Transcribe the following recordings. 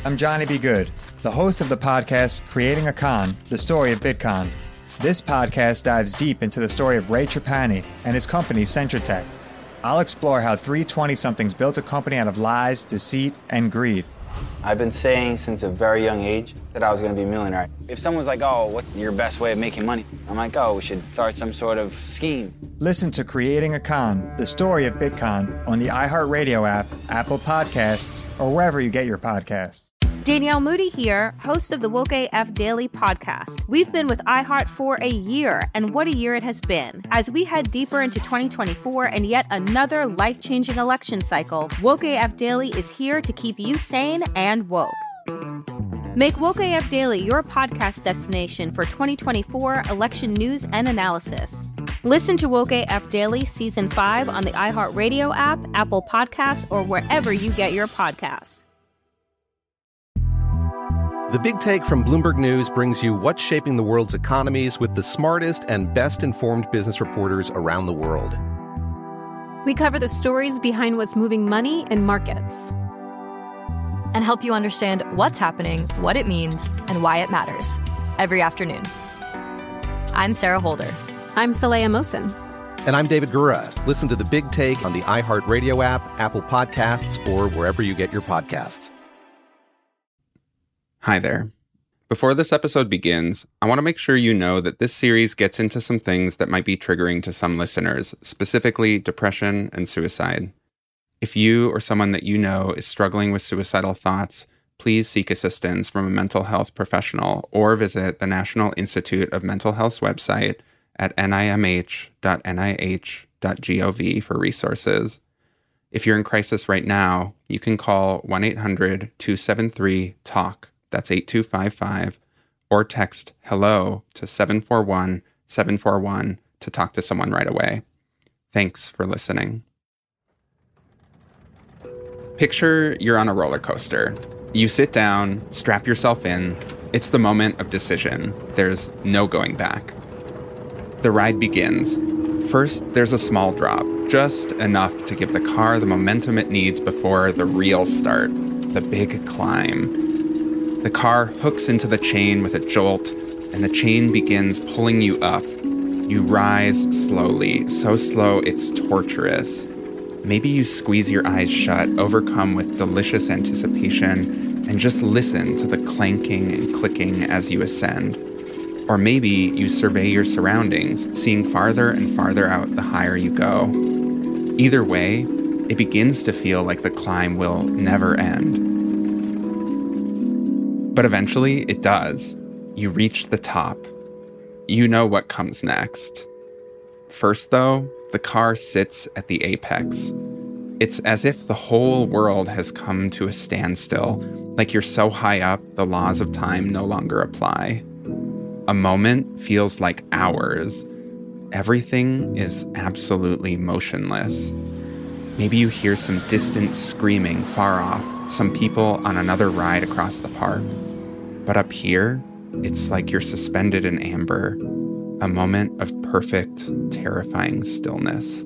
I'm Johnny B. Good, the host of the podcast Creating a Con, the story of Bitcoin. This podcast dives deep into the story of Ray Trapani and his company Centratech. I'll explore how three 20-somethings built a company out of lies, deceit, and greed. I've been saying since a very young age that I was going to be a millionaire. If someone's like, oh, what's your best way of making money? I'm like, oh, we should start some sort of scheme. Listen to Creating a Con, the story of Bitcoin on the iHeartRadio app, Apple Podcasts, or wherever you get your podcasts. Danielle Moody here, host of the Woke AF Daily podcast. We've been with iHeart for a year, and what a year it has been. As we head deeper into 2024 and yet another life-changing election cycle, Woke AF Daily is here to keep you sane and woke. Make Woke AF Daily your podcast destination for 2024 election news and analysis. Listen to Woke AF Daily Season 5 on the iHeartRadio app, Apple Podcasts, or wherever you get your podcasts. The Big Take from Bloomberg News brings you what's shaping the world's economies with the smartest and best-informed business reporters around the world. We cover the stories behind what's moving money and markets, and help you understand what's happening, what it means, and why it matters every afternoon. I'm Sarah Holder. I'm Saleha Mohsin. And I'm David Gura. Listen to The Big Take on the iHeartRadio app, Apple Podcasts, or wherever you get your podcasts. Hi there. Before this episode begins, I want to make sure you know that this series gets into some things that might be triggering to some listeners, specifically depression and suicide. If you or someone that you know is struggling with suicidal thoughts, please seek assistance from a mental health professional or visit the National Institute of Mental Health's website at nimh.nih.gov for resources. If you're in crisis right now, you can call 1-800-273-TALK. That's 8255, or text HELLO to 741-741 to talk to someone right away. Thanks for listening. Picture you're on a roller coaster. You sit down, strap yourself in. It's the moment of decision. There's no going back. The ride begins. First, there's a small drop, just enough to give the car the momentum it needs before the real start, the big climb. The car hooks into the chain with a jolt, and the chain begins pulling you up. You rise slowly, so slow it's torturous. Maybe you squeeze your eyes shut, overcome with delicious anticipation, and just listen to the clanking and clicking as you ascend. Or maybe you survey your surroundings, seeing farther and farther out the higher you go. Either way, it begins to feel like the climb will never end. But eventually, it does. You reach the top. You know what comes next. First, though, the car sits at the apex. It's as if the whole world has come to a standstill, like you're so high up, the laws of time no longer apply. A moment feels like hours. Everything is absolutely motionless. Maybe you hear some distant screaming far off, some people on another ride across the park. But up here, it's like you're suspended in amber, a moment of perfect, terrifying stillness.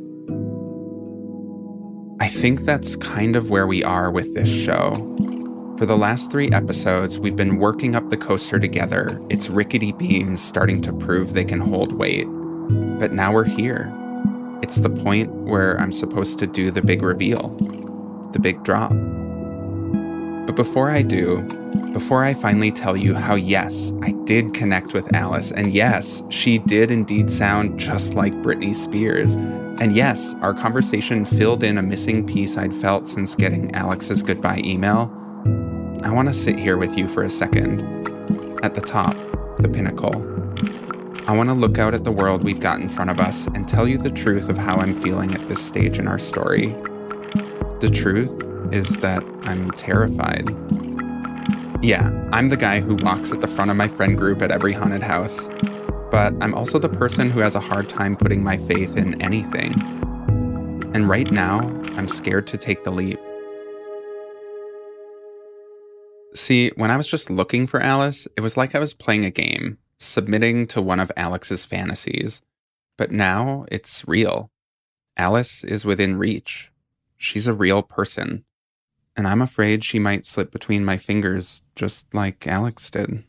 I think that's kind of where we are with this show. For the last 3 episodes, we've been working up the coaster together, its rickety beams starting to prove they can hold weight. But now we're here. It's the point where I'm supposed to do the big reveal, the big drop. But before I do, before I finally tell you how yes, I did connect with Alice, and yes, she did indeed sound just like Britney Spears, and yes, our conversation filled in a missing piece I'd felt since getting Alex's goodbye email, I want to sit here with you for a second. At the top, the pinnacle. I want to look out at the world we've got in front of us and tell you the truth of how I'm feeling at this stage in our story. The truth is that I'm terrified. Yeah, I'm the guy who walks at the front of my friend group at every haunted house, but I'm also the person who has a hard time putting my faith in anything. And right now, I'm scared to take the leap. See, when I was just looking for Alice, it was like I was playing a game, submitting to one of Alex's fantasies. But now it's real. Alice is within reach. She's a real person. And I'm afraid she might slip between my fingers just like Alex did.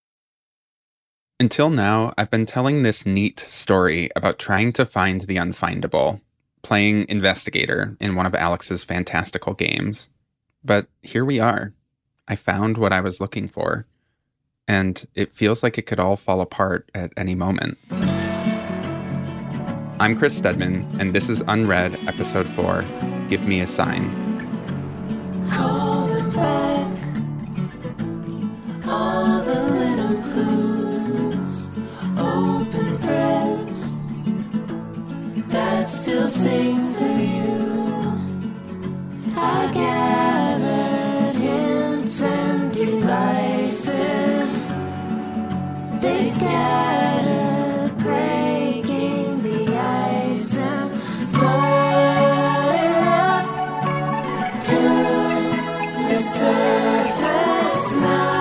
Until now, I've been telling this neat story about trying to find the unfindable, playing investigator in one of Alex's fantastical games. But here we are. I found what I was looking for. And it feels like it could all fall apart at any moment. I'm Chris Stedman, and this is Unread, Episode 4, Give Me a Sign. Call them back, all the little clues, open threads that still sing for you. I gathered hints and devices, they scattered, breaking the ice and floating up to the surface now.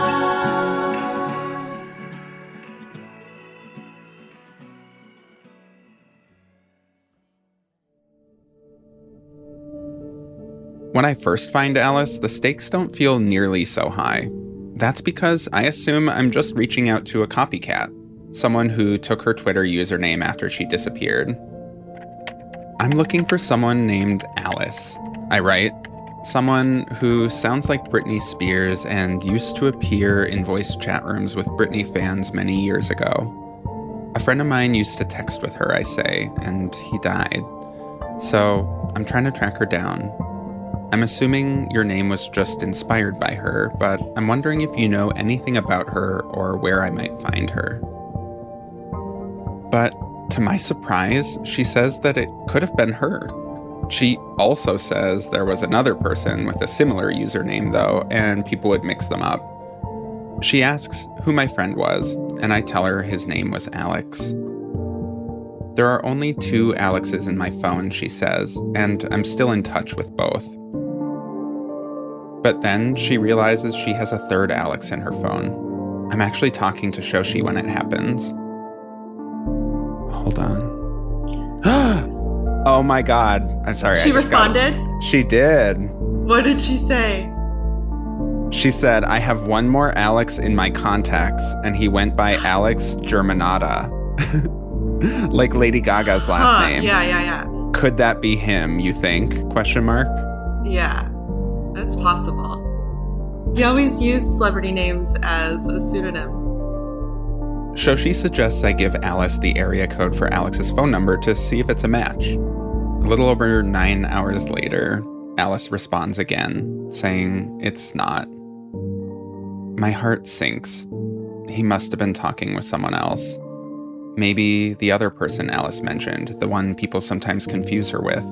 When I first find Alice, the stakes don't feel nearly so high. That's because I assume I'm just reaching out to a copycat, someone who took her Twitter username after she disappeared. I'm looking for someone named Alice. I write, someone who sounds like Britney Spears and used to appear in voice chat rooms with Britney fans many years ago. A friend of mine used to text with her, I say, and he died. So I'm trying to track her down. I'm assuming your name was just inspired by her, but I'm wondering if you know anything about her or where I might find her. But to my surprise, she says that it could have been her. She also says there was another person with a similar username, though, and people would mix them up. She asks who my friend was, and I tell her his name was Alex. There are only 2 Alexes in my phone, she says, and I'm still in touch with both. But then she realizes she has a 3rd Alex in her phone. I'm actually talking to Shoshi when it happens. Hold on. Oh my god. I'm sorry. She responded? She did. What did she say? She said, I have one more Alex in my contacts, and he went by Alex Germanata. Like Lady Gaga's last name. Yeah. Could that be him, you think? ? Yeah, that's possible. He always used celebrity names as a pseudonym. Shoshi suggests I give Alice the area code for Alex's phone number to see if it's a match. A little over 9 hours later, Alice responds again, saying it's not. My heart sinks. He must have been talking with someone else. Maybe the other person Alice mentioned, the one people sometimes confuse her with.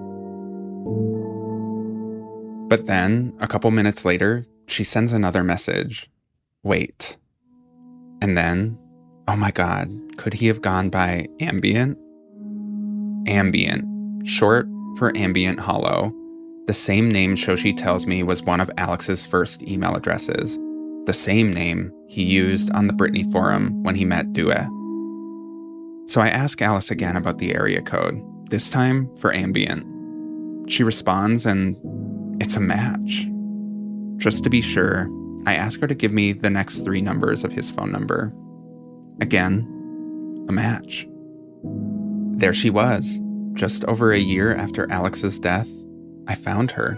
But then, a couple minutes later, she sends another message. Wait. And then, oh my god, could he have gone by Ambient? Ambient, short for Ambient Hollow. The same name Shoshi tells me was one of Alex's first email addresses. The same name he used on the Britney forum when he met Due. So I ask Alice again about the area code, this time for Ambient. She responds and it's a match. Just to be sure, I ask her to give me the next 3 numbers of his phone number. Again, a match. There she was. Just over a year after Alex's death, I found her.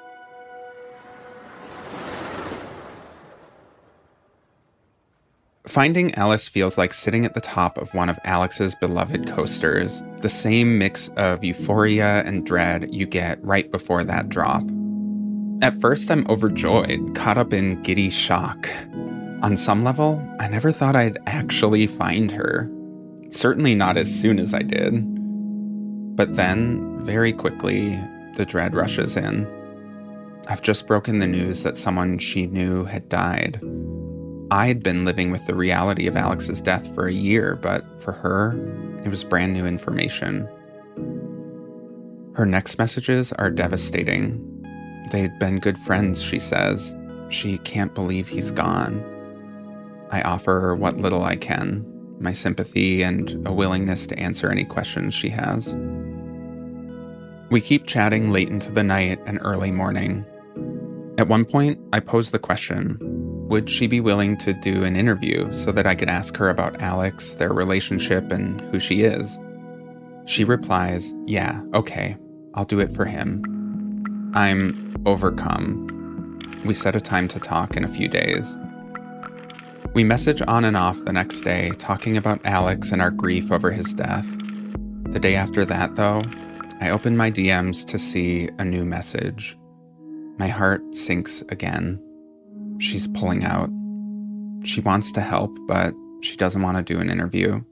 Finding Alice feels like sitting at the top of one of Alex's beloved coasters, the same mix of euphoria and dread you get right before that drop. At first, I'm overjoyed, caught up in giddy shock. On some level, I never thought I'd actually find her. Certainly not as soon as I did. But then, very quickly, the dread rushes in. I've just broken the news that someone she knew had died. I'd been living with the reality of Alex's death for a year, but for her, it was brand new information. Her next messages are devastating. They'd been good friends, she says. She can't believe he's gone. I offer her what little I can, my sympathy and a willingness to answer any questions she has. We keep chatting late into the night and early morning. At one point, I posed the question, would she be willing to do an interview so that I could ask her about Alex, their relationship, and who she is? She replies, yeah, okay, I'll do it for him. I'm overcome. We set a time to talk in a few days. We message on and off the next day, talking about Alex and our grief over his death. The day after that, though, I open my DMs to see a new message. My heart sinks again. She's pulling out. She wants to help, but she doesn't want to do an interview.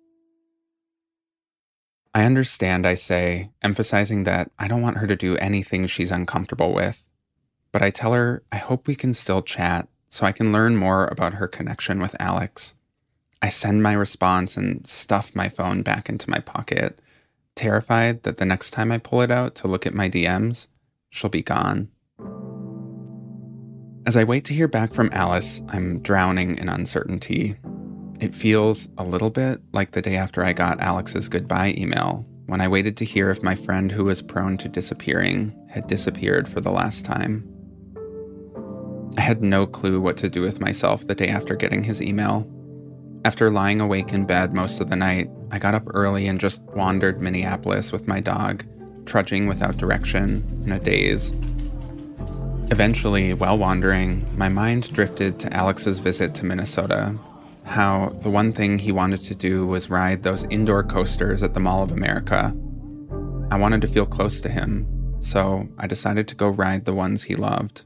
I understand, I say, emphasizing that I don't want her to do anything she's uncomfortable with. But I tell her I hope we can still chat so I can learn more about her connection with Alex. I send my response and stuff my phone back into my pocket, terrified that the next time I pull it out to look at my DMs, she'll be gone. As I wait to hear back from Alice, I'm drowning in uncertainty. It feels a little bit like the day after I got Alex's goodbye email, when I waited to hear if my friend who was prone to disappearing had disappeared for the last time. I had no clue what to do with myself the day after getting his email. After lying awake in bed most of the night, I got up early and just wandered Minneapolis with my dog, trudging without direction, in a daze. Eventually, while wandering, my mind drifted to Alex's visit to Minnesota. How the one thing he wanted to do was ride those indoor coasters at the Mall of America. I wanted to feel close to him, so I decided to go ride the ones he loved.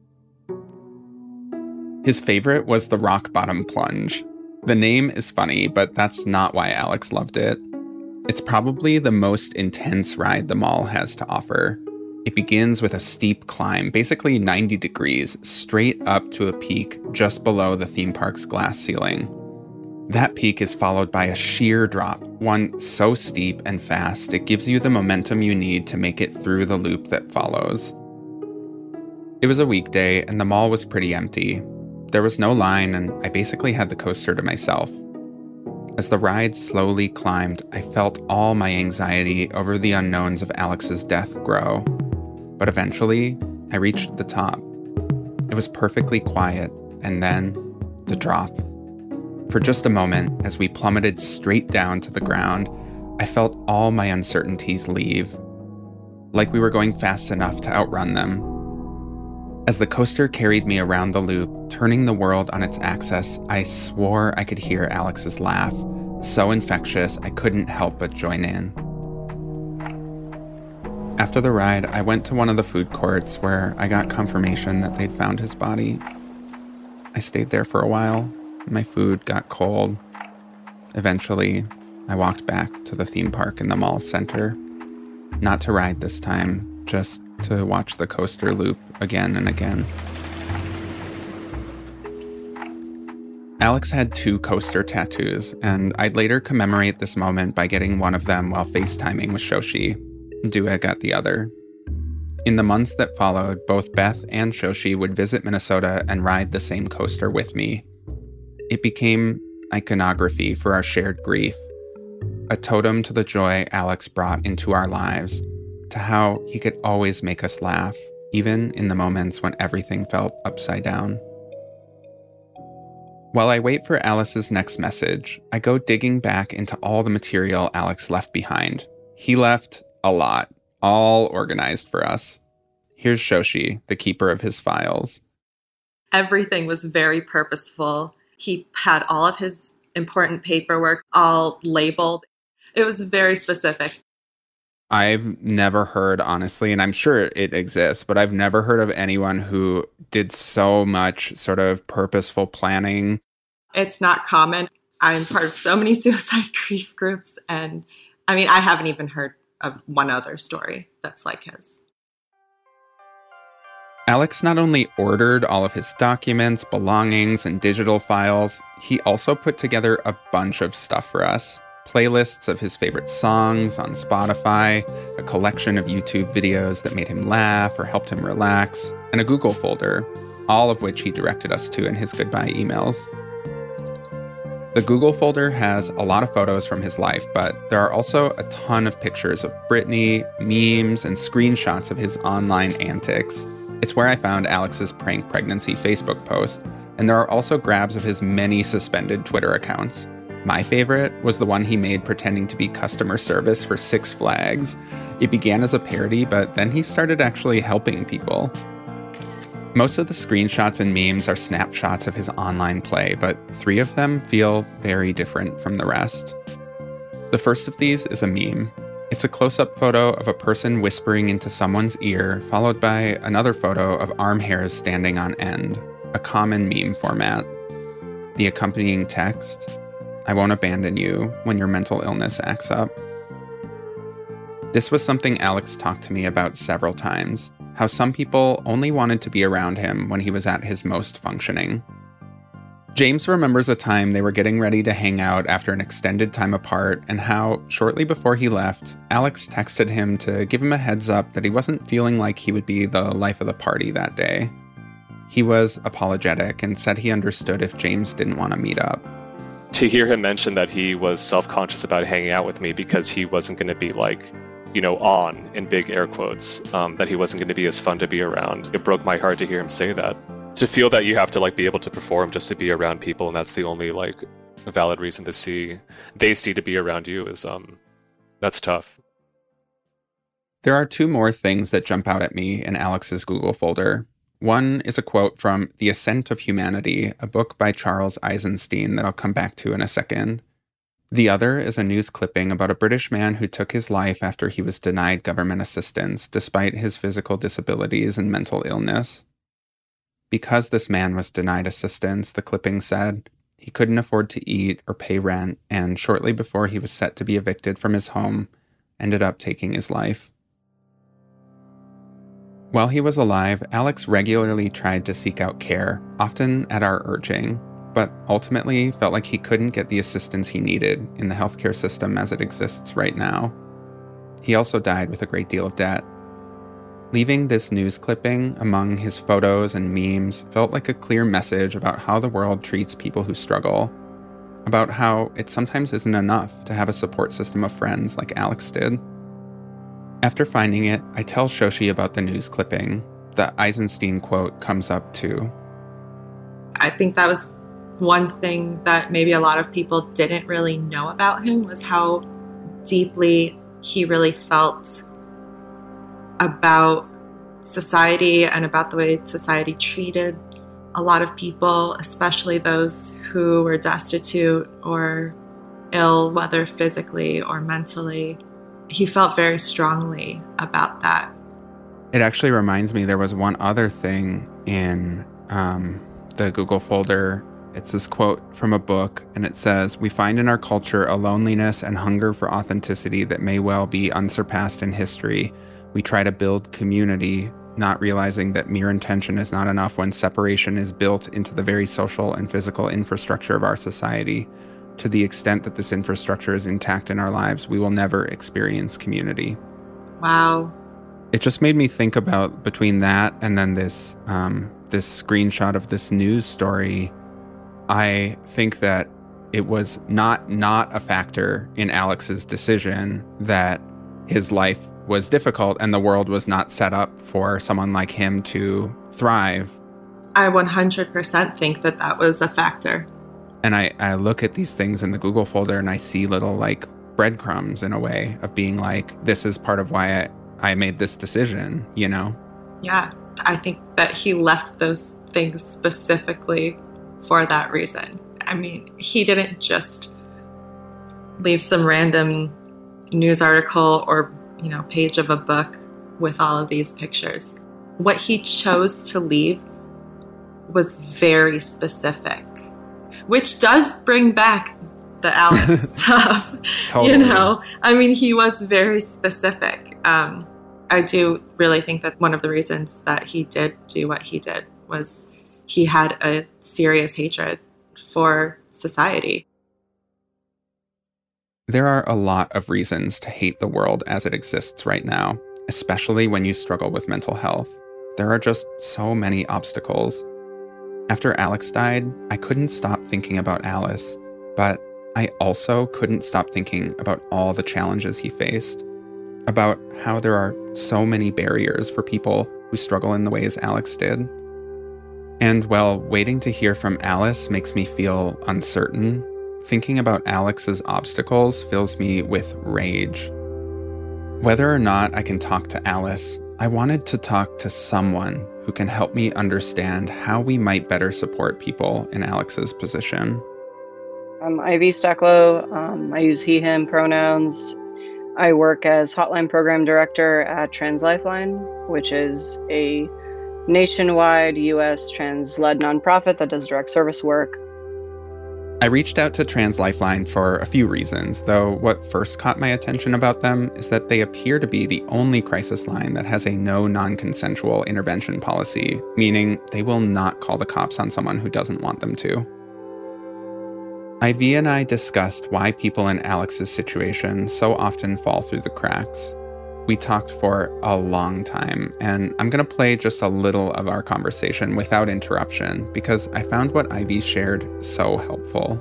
His favorite was the rock bottom plunge. The name is funny, but that's not why Alex loved it. It's probably the most intense ride the mall has to offer. It begins with a steep climb, basically 90 degrees, straight up to a peak just below the theme park's glass ceiling. That peak is followed by a sheer drop, one so steep and fast it gives you the momentum you need to make it through the loop that follows. It was a weekday and the mall was pretty empty. There was no line and I basically had the coaster to myself. As the ride slowly climbed, I felt all my anxiety over the unknowns of Alex's death grow. But eventually, I reached the top. It was perfectly quiet, and then the drop. For just a moment, as we plummeted straight down to the ground, I felt all my uncertainties leave, like we were going fast enough to outrun them. As the coaster carried me around the loop, turning the world on its axis, I swore I could hear Alex's laugh, so infectious I couldn't help but join in. After the ride, I went to one of the food courts where I got confirmation that they'd found his body. I stayed there for a while. My food got cold. Eventually, I walked back to the theme park in the mall's center. Not to ride this time, just to watch the coaster loop again and again. Alex had 2 coaster tattoos, and I'd later commemorate this moment by getting one of them while FaceTiming with Shoshi. Dua got the other. In the months that followed, both Beth and Shoshi would visit Minnesota and ride the same coaster with me. It became iconography for our shared grief, a totem to the joy Alex brought into our lives, to how he could always make us laugh, even in the moments when everything felt upside down. While I wait for Alice's next message, I go digging back into all the material Alex left behind. He left a lot, all organized for us. Here's Shoshi, the keeper of his files. Everything was very purposeful. He had all of his important paperwork all labeled. It was very specific. I've never heard, honestly, and I'm sure it exists, but I've never heard of anyone who did so much sort of purposeful planning. It's not common. I'm part of so many suicide grief groups, and I mean, I haven't even heard of one other story that's like his. Alex not only ordered all of his documents, belongings, and digital files, he also put together a bunch of stuff for us. Playlists of his favorite songs on Spotify, a collection of YouTube videos that made him laugh or helped him relax, and a Google folder, all of which he directed us to in his goodbye emails. The Google folder has a lot of photos from his life, but there are also a ton of pictures of Brittany, memes, and screenshots of his online antics. It's where I found Alex's prank pregnancy Facebook post, and there are also grabs of his many suspended Twitter accounts. My favorite was the one he made pretending to be customer service for Six Flags. It began as a parody, but then he started actually helping people. Most of the screenshots and memes are snapshots of his online play, but 3 of them feel very different from the rest. The first of these is a meme. It's a close-up photo of a person whispering into someone's ear, followed by another photo of arm hairs standing on end, a common meme format. The accompanying text: "I won't abandon you when your mental illness acts up." This was something Alex talked to me about several times, how some people only wanted to be around him when he was at his most functioning. James remembers a time they were getting ready to hang out after an extended time apart, and how, shortly before he left, Alex texted him to give him a heads up that he wasn't feeling like he would be the life of the party that day. He was apologetic and said he understood if James didn't want to meet up. To hear him mention that he was self-conscious about hanging out with me because he wasn't going to be on, in big air quotes, that he wasn't going to be as fun to be around. It broke my heart to hear him say that. To feel that you have to be able to perform just to be around people, and that's the only a valid reason they see to be around you is that's tough. There are 2 more things that jump out at me in Alex's Google folder. One is a quote from The Ascent of Humanity, a book by Charles Eisenstein that I'll come back to in a second. The other is a news clipping about a British man who took his life after he was denied government assistance, despite his physical disabilities and mental illness. Because this man was denied assistance, the clipping said, he couldn't afford to eat or pay rent, and shortly before he was set to be evicted from his home, ended up taking his life. While he was alive, Alex regularly tried to seek out care, often at our urging, but ultimately felt like he couldn't get the assistance he needed in the healthcare system as it exists right now. He also died with a great deal of debt. Leaving this news clipping among his photos and memes felt like a clear message about how the world treats people who struggle, about how it sometimes isn't enough to have a support system of friends like Alex did. After finding it, I tell Shoshi about the news clipping. The Eisenstein quote comes up too. I think that was one thing that maybe a lot of people didn't really know about him, was how deeply he really felt about society and about the way society treated a lot of people, especially those who were destitute or ill, whether physically or mentally. He felt very strongly about that. It actually reminds me, there was one other thing in the Google folder. It's this quote from a book, and it says, "We find in our culture a loneliness and hunger for authenticity that may well be unsurpassed in history. We try to build community, not realizing that mere intention is not enough when separation is built into the very social and physical infrastructure of our society. To the extent that this infrastructure is intact in our lives, we will never experience community." Wow. It just made me think about, between that and then this screenshot of this news story, I think that it was not a factor in Alex's decision that his life was difficult and the world was not set up for someone like him to thrive. I 100% think that was a factor. And I look at these things in the Google folder and I see little breadcrumbs in a way of being this is part of why I made this decision, you know? Yeah, I think that he left those things specifically for that reason. I mean, he didn't just leave some random news article or, page of a book with all of these pictures. What he chose to leave was very specific, which does bring back the Alex stuff. Totally. I mean, he was very specific. I do really think that one of the reasons that he did do what he did was he had a serious hatred for society. There are a lot of reasons to hate the world as it exists right now, especially when you struggle with mental health. There are just so many obstacles. After Alex died, I couldn't stop thinking about Alice, but I also couldn't stop thinking about all the challenges he faced. about how there are so many barriers for people who struggle in the ways Alex did. And while waiting to hear from Alice makes me feel uncertain, thinking about Alex's obstacles fills me with rage. Whether or not I can talk to Alice, I wanted to talk to someone who can help me understand how we might better support people in Alex's position. I'm Ivy Stecklow. I use he, him pronouns. I work as Hotline Program Director at Trans Lifeline, which is a nationwide U.S. trans-led nonprofit that does direct service work. I reached out to Trans Lifeline for a few reasons, though what first caught my attention about them is that they appear to be the only crisis line that has a no non-consensual intervention policy, meaning they will not call the cops on someone who doesn't want them to. Ivy and I discussed why people in Alex's situation so often fall through the cracks. We talked for a long time, and I'm going to play just a little of our conversation without interruption because I found what Ivy shared so helpful.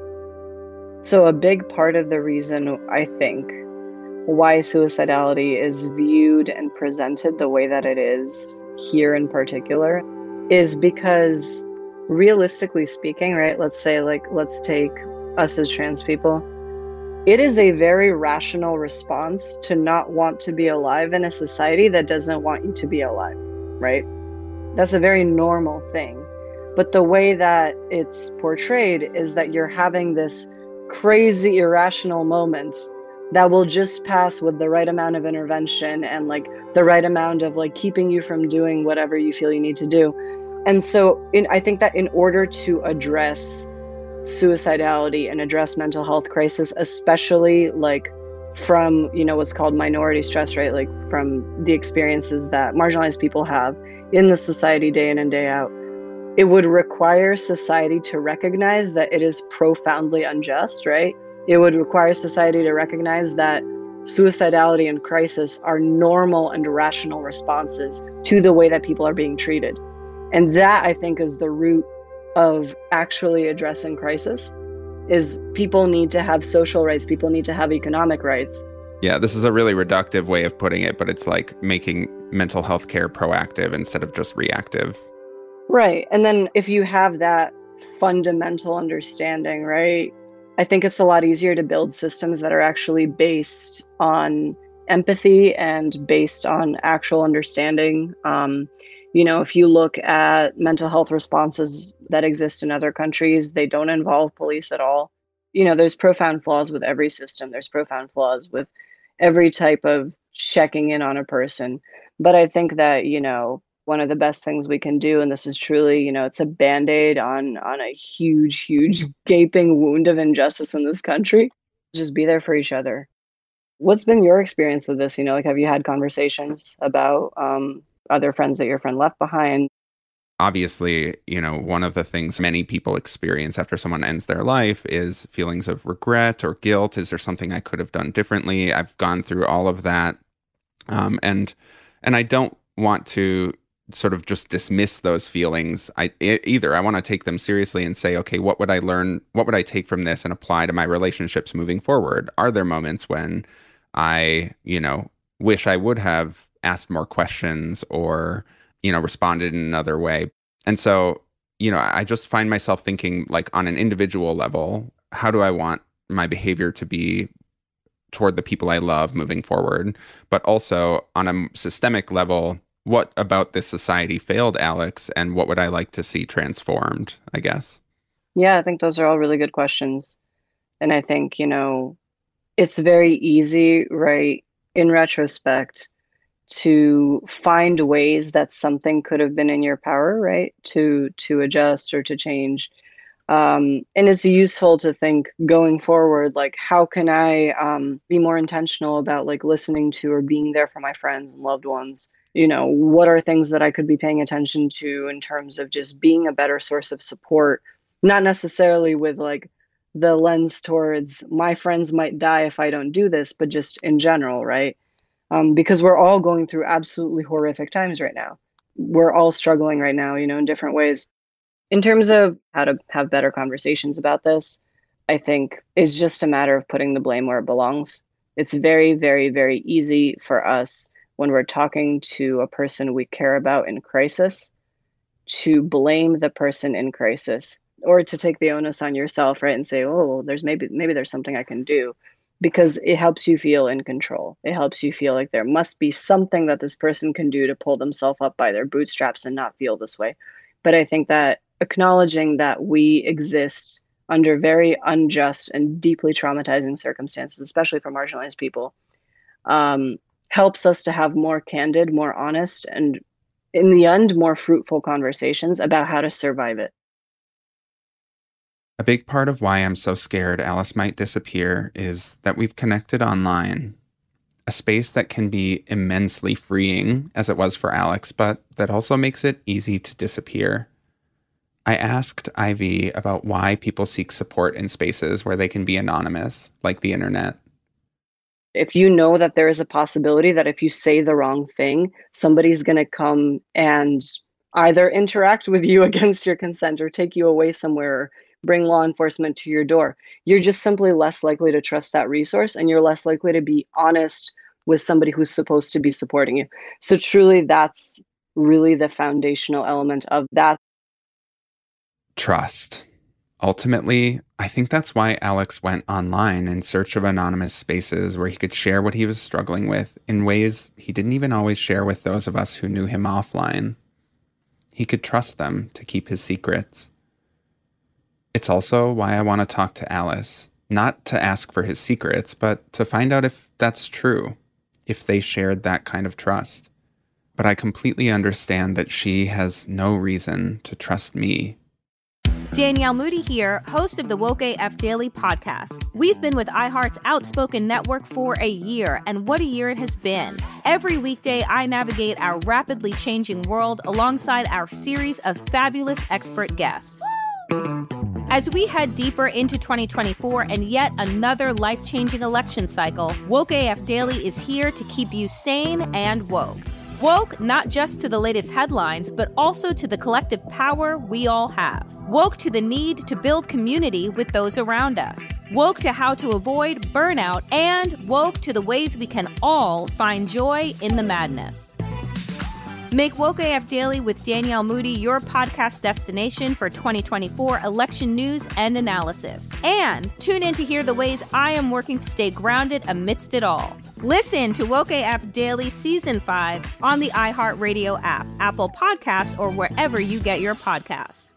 So a big part of the reason, I think, why suicidality is viewed and presented the way that it is here in particular is because, realistically speaking, right, let's take us as trans people. It is a very rational response to not want to be alive in a society that doesn't want you to be alive, right? That's a very normal thing. But the way that it's portrayed is that you're having this crazy, irrational moment that will just pass with the right amount of intervention and the right amount of keeping you from doing whatever you feel you need to do. And so I think that in order to address suicidality and address mental health crisis, especially from what's called minority stress, right, from the experiences that marginalized people have in the society day in and day out, it would require society to recognize that it is profoundly unjust, right? It would require society to recognize that suicidality and crisis are normal and rational responses to the way that people are being treated. And that, I think, is the root of actually addressing crisis, is people need to have social rights, people need to have economic rights. Yeah, this is a really reductive way of putting it, but it's like making mental health care proactive instead of just reactive. Right. And then if you have that fundamental understanding, right, I think it's a lot easier to build systems that are actually based on empathy and based on actual understanding. If you look at mental health responses that exist in other countries, they don't involve police at all. There's profound flaws with every system. There's profound flaws with every type of checking in on a person. But I think that, one of the best things we can do, and this is truly, it's a Band-Aid on a huge, huge gaping wound of injustice in this country, just be there for each other. What's been your experience with this? Have you had conversations about other friends that your friend left behind? Obviously, one of the things many people experience after someone ends their life is feelings of regret or guilt. Is there something I could have done differently? I've gone through all of that. And I don't want to sort of just dismiss those feelings. I want to take them seriously and say, okay, what would I learn? What would I take from this and apply to my relationships moving forward? Are there moments when I, wish I would have asked more questions or, responded in another way? And so, I just find myself thinking on an individual level, how do I want my behavior to be toward the people I love moving forward? But also on a systemic level, what about this society failed Alex, and what would I like to see transformed, I guess? Yeah, I think those are all really good questions. And I think, it's very easy, right, in retrospect, to find ways that something could have been in your power, right, to adjust or to change. And it's useful to think going forward, how can I be more intentional about listening to or being there for my friends and loved ones? What are things that I could be paying attention to in terms of just being a better source of support, not necessarily with the lens towards my friends might die if I don't do this, but just in general, right? Because we're all going through absolutely horrific times right now. We're all struggling right now, in different ways. In terms of how to have better conversations about this, I think it's just a matter of putting the blame where it belongs. It's very, very, very easy for us when we're talking to a person we care about in crisis to blame the person in crisis, or to take the onus on yourself, right? And say, oh, well, there's maybe there's something I can do, because it helps you feel in control. It helps you feel like there must be something that this person can do to pull themselves up by their bootstraps and not feel this way. But I think that acknowledging that we exist under very unjust and deeply traumatizing circumstances, especially for marginalized people, helps us to have more candid, more honest, and in the end, more fruitful conversations about how to survive it. A big part of why I'm so scared Alice might disappear is that we've connected online, a space that can be immensely freeing, as it was for Alex, but that also makes it easy to disappear. I asked Ivy about why people seek support in spaces where they can be anonymous, like the internet. If you know that there is a possibility that if you say the wrong thing, somebody's going to come and either interact with you against your consent or take you away somewhere, or bring law enforcement to your door, you're just simply less likely to trust that resource, and you're less likely to be honest with somebody who's supposed to be supporting you. So truly, that's really the foundational element of that. Trust. Ultimately, I think that's why Alex went online in search of anonymous spaces where he could share what he was struggling with in ways he didn't even always share with those of us who knew him offline. He could trust them to keep his secrets. It's also why I want to talk to Alice, not to ask for his secrets, but to find out if that's true, if they shared that kind of trust. But I completely understand that she has no reason to trust me. Danielle Moody here, host of the Woke AF Daily podcast. We've been with iHeart's Outspoken Network for a year, and what a year it has been. Every weekday, I navigate our rapidly changing world alongside our series of fabulous expert guests. As we head deeper into 2024 and yet another life-changing election cycle, Woke AF Daily is here to keep you sane and woke. Woke not just to the latest headlines, but also to the collective power we all have. Woke to the need to build community with those around us. Woke to how to avoid burnout, and woke to the ways we can all find joy in the madness. Make Woke AF Daily with Danielle Moody your podcast destination for 2024 election news and analysis. And tune in to hear the ways I am working to stay grounded amidst it all. Listen to Woke AF Daily Season 5 on the iHeartRadio app, Apple Podcasts, or wherever you get your podcasts.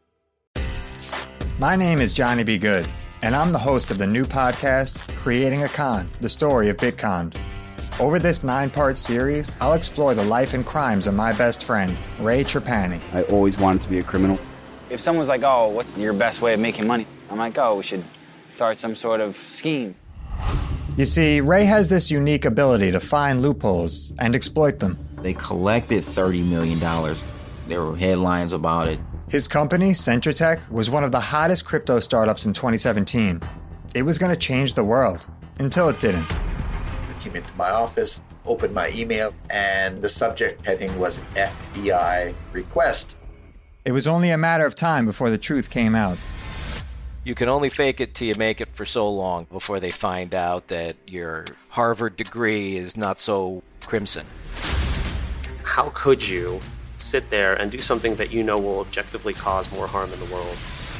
My name is Johnny B. Good, and I'm the host of the new podcast, Creating a Con, the story of Bitcon. Over this 9-part series, I'll explore the life and crimes of my best friend, Ray Trapani. I always wanted to be a criminal. If someone's like, oh, what's your best way of making money? I'm like, oh, we should start some sort of scheme. You see, Ray has this unique ability to find loopholes and exploit them. They collected $30 million. There were headlines about it. His company, Centratech, was one of the hottest crypto startups in 2017. It was going to change the world, until it didn't. I came into my office, opened my email, and the subject heading was FBI request. It was only a matter of time before the truth came out. You can only fake it till you make it for so long before they find out that your Harvard degree is not so crimson. How could you sit there and do something that you know will objectively cause more harm in the world?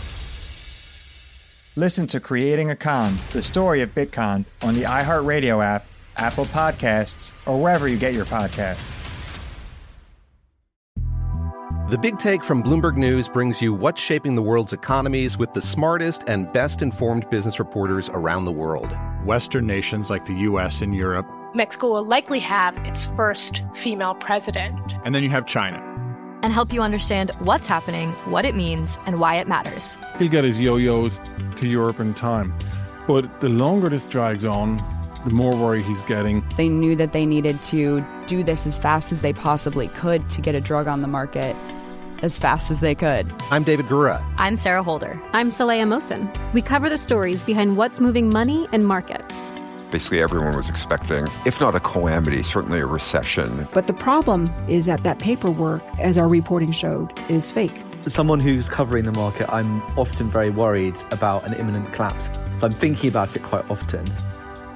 Listen to Creating a Con, the story of Bitcon, on the iHeartRadio app, Apple Podcasts, or wherever you get your podcasts. The Big Take from Bloomberg News brings you what's shaping the world's economies with the smartest and best-informed business reporters around the world. Western nations like the U.S. and Europe. Mexico will likely have its first female president. And then you have China. And help you understand what's happening, what it means, and why it matters. He'll get his yo-yos to Europe in time. But the longer this drags on, the more worry he's getting. They knew that they needed to do this as fast as they possibly could to get a drug on the market as fast as they could. I'm David Gura. I'm Sarah Holder. I'm Saleha Mohsen. We cover the stories behind what's moving money and markets. Basically, everyone was expecting, if not a calamity, certainly a recession. But the problem is that that paperwork, as our reporting showed, is fake. As someone who's covering the market, I'm often very worried about an imminent collapse. I'm thinking about it quite often.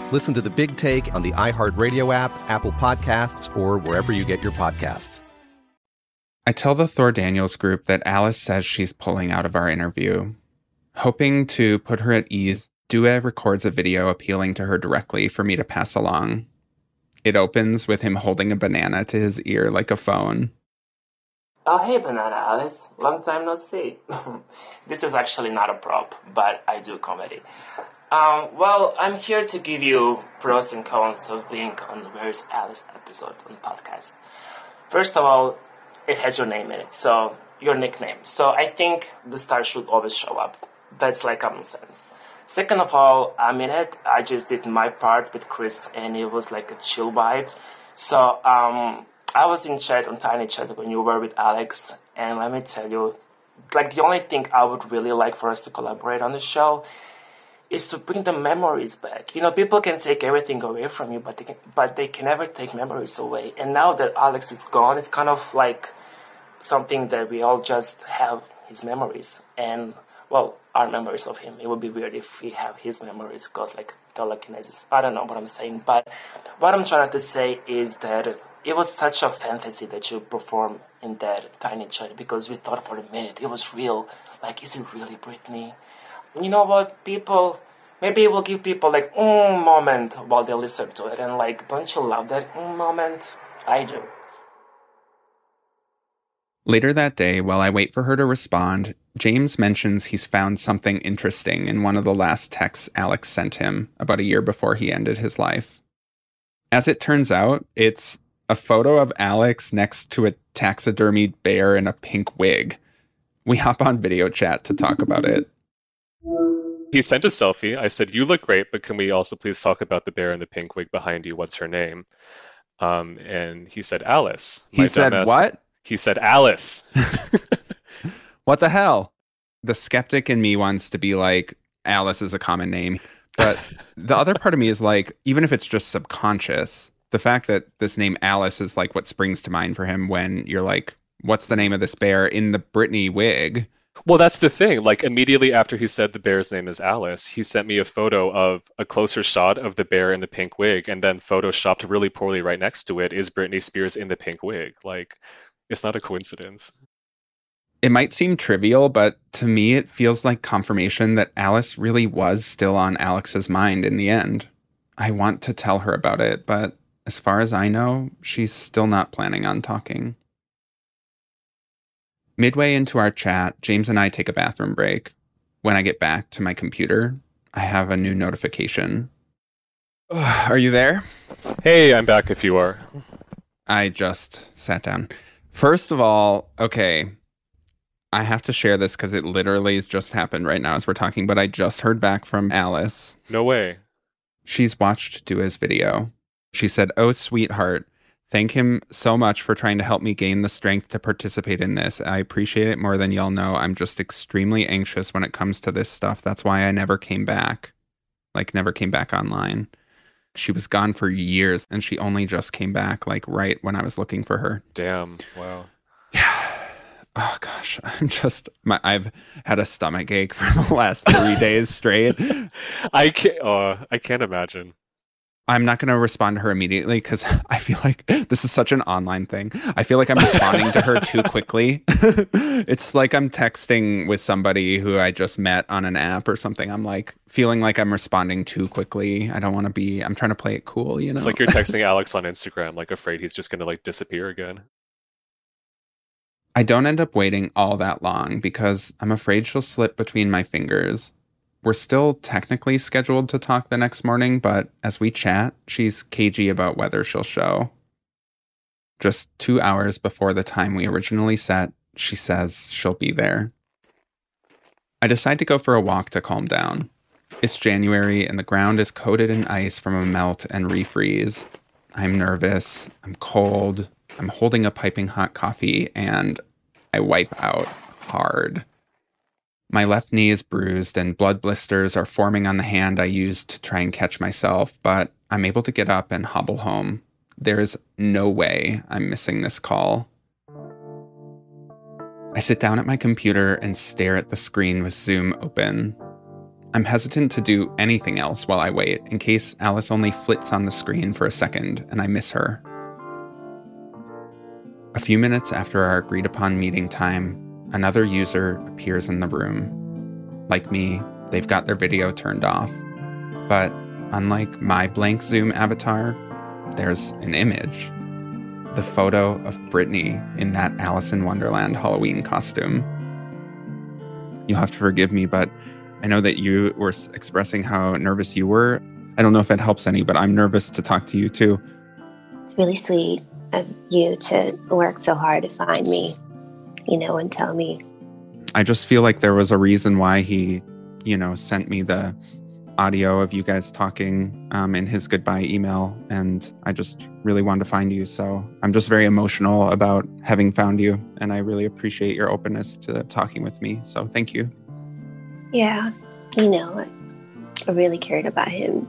Listen to The Big Take on the iHeartRadio app, Apple Podcasts, or wherever you get your podcasts. I tell the Thor Daniels group that Alice says she's pulling out of our interview. Hoping to put her at ease, Dua records a video appealing to her directly for me to pass along. It opens with him holding a banana to his ear like a phone. Oh, hey, Banana Alice. Long time no see. This is actually not a prop, but I do comedy. Well, I'm here to give you pros and cons of being on the Where's Alice episode on podcast. First of all, it has your name in it, so your nickname. So I think the star should always show up. That's like common sense. Second of all, I'm in it. I just did my part with Chris, and it was like a chill vibes. So, I was in chat on Tiny Chat when you were with Alex, and let me tell you, like the only thing I would really like for us to collaborate on the show is to bring the memories back. You know, people can take everything away from you, but they can never take memories away. And now that Alex is gone, it's kind of like something that we all just have his memories. And, well, our memories of him. It would be weird if we have his memories because, like, telekinesis. I don't know what I'm saying. But what I'm trying to say is that it was such a fantasy that you performed in that Tiny Chat because we thought for a minute it was real. Like, is it really Britney? You know what, people, maybe it will give people like, moment while they listen to it. And like, don't you love that moment? I do. Later that day, while I wait for her to respond, James mentions he's found something interesting in one of the last texts Alex sent him about a year before he ended his life. As it turns out, it's a photo of Alex next to a taxidermied bear in a pink wig. We hop on video chat to talk about it. He sent a selfie. I said, "You look great, but can we also please talk about the bear in the pink wig behind you? What's her name?" And he said, "Alice." He said what? He said, "Alice." What the hell? The skeptic in me wants to be like, Alice is a common name. But the other part of me is like, even if it's just subconscious, the fact that this name Alice is like what springs to mind for him when you're like, what's the name of this bear in the Britney wig? Well, that's the thing. Like, immediately after he said the bear's name is Alice, he sent me a photo of a closer shot of the bear in the pink wig, and then photoshopped really poorly right next to it is Britney Spears in the pink wig. Like, it's not a coincidence. It might seem trivial, but to me it feels like confirmation that Alice really was still on Alex's mind in the end. I want to tell her about it, but as far as I know, she's still not planning on talking. Midway into our chat, James and I take a bathroom break. When I get back to my computer, I have a new notification. Are you there? Hey, I'm back if you are. I just sat down. First of all, okay, I have to share this because it literally has just happened right now as we're talking, but I just heard back from Alice. No way. She's watched Dua's video. She said, "Oh, sweetheart, thank him so much for trying to help me gain the strength to participate in this. I appreciate it more than y'all know. I'm just extremely anxious when it comes to this stuff. That's why I never came back. Like, never came back online." She was gone for years, and she only just came back, like, right when I was looking for her. Damn. Wow. Yeah. Oh, gosh. I've had a stomach ache for the last 3 days straight. I can't imagine. I'm not going to respond to her immediately because I feel like this is such an online thing. I feel like I'm responding to her too quickly. It's like I'm texting with somebody who I just met on an app or something. I'm like feeling like I'm responding too quickly. I don't want to be, I'm trying to play it cool, you know? It's like you're texting Alex on Instagram, like afraid he's just going to like disappear again. I don't end up waiting all that long because I'm afraid she'll slip between my fingers. We're still technically scheduled to talk the next morning, but as we chat, she's cagey about whether she'll show. Just 2 hours before the time we originally set, she says she'll be there. I decide to go for a walk to calm down. It's January and the ground is coated in ice from a melt and refreeze. I'm nervous, I'm cold, I'm holding a piping hot coffee, and I wipe out hard. My left knee is bruised and blood blisters are forming on the hand I used to try and catch myself, but I'm able to get up and hobble home. There's no way I'm missing this call. I sit down at my computer and stare at the screen with Zoom open. I'm hesitant to do anything else while I wait, in case Alice only flits on the screen for a second and I miss her. A few minutes after our agreed-upon meeting time, another user appears in the room. Like me, they've got their video turned off. But unlike my blank Zoom avatar, there's an image. The photo of Brittany in that Alice in Wonderland Halloween costume. You'll have to forgive me, but I know that you were expressing how nervous you were. I don't know if it helps any, but I'm nervous to talk to you too. It's really sweet of you to work so hard to find me, and tell me. I just feel like there was a reason why he, sent me the audio of you guys talking in his goodbye email, and I just really wanted to find you. So I'm just very emotional about having found you, and I really appreciate your openness to talking with me. So thank you. Yeah, I really cared about him.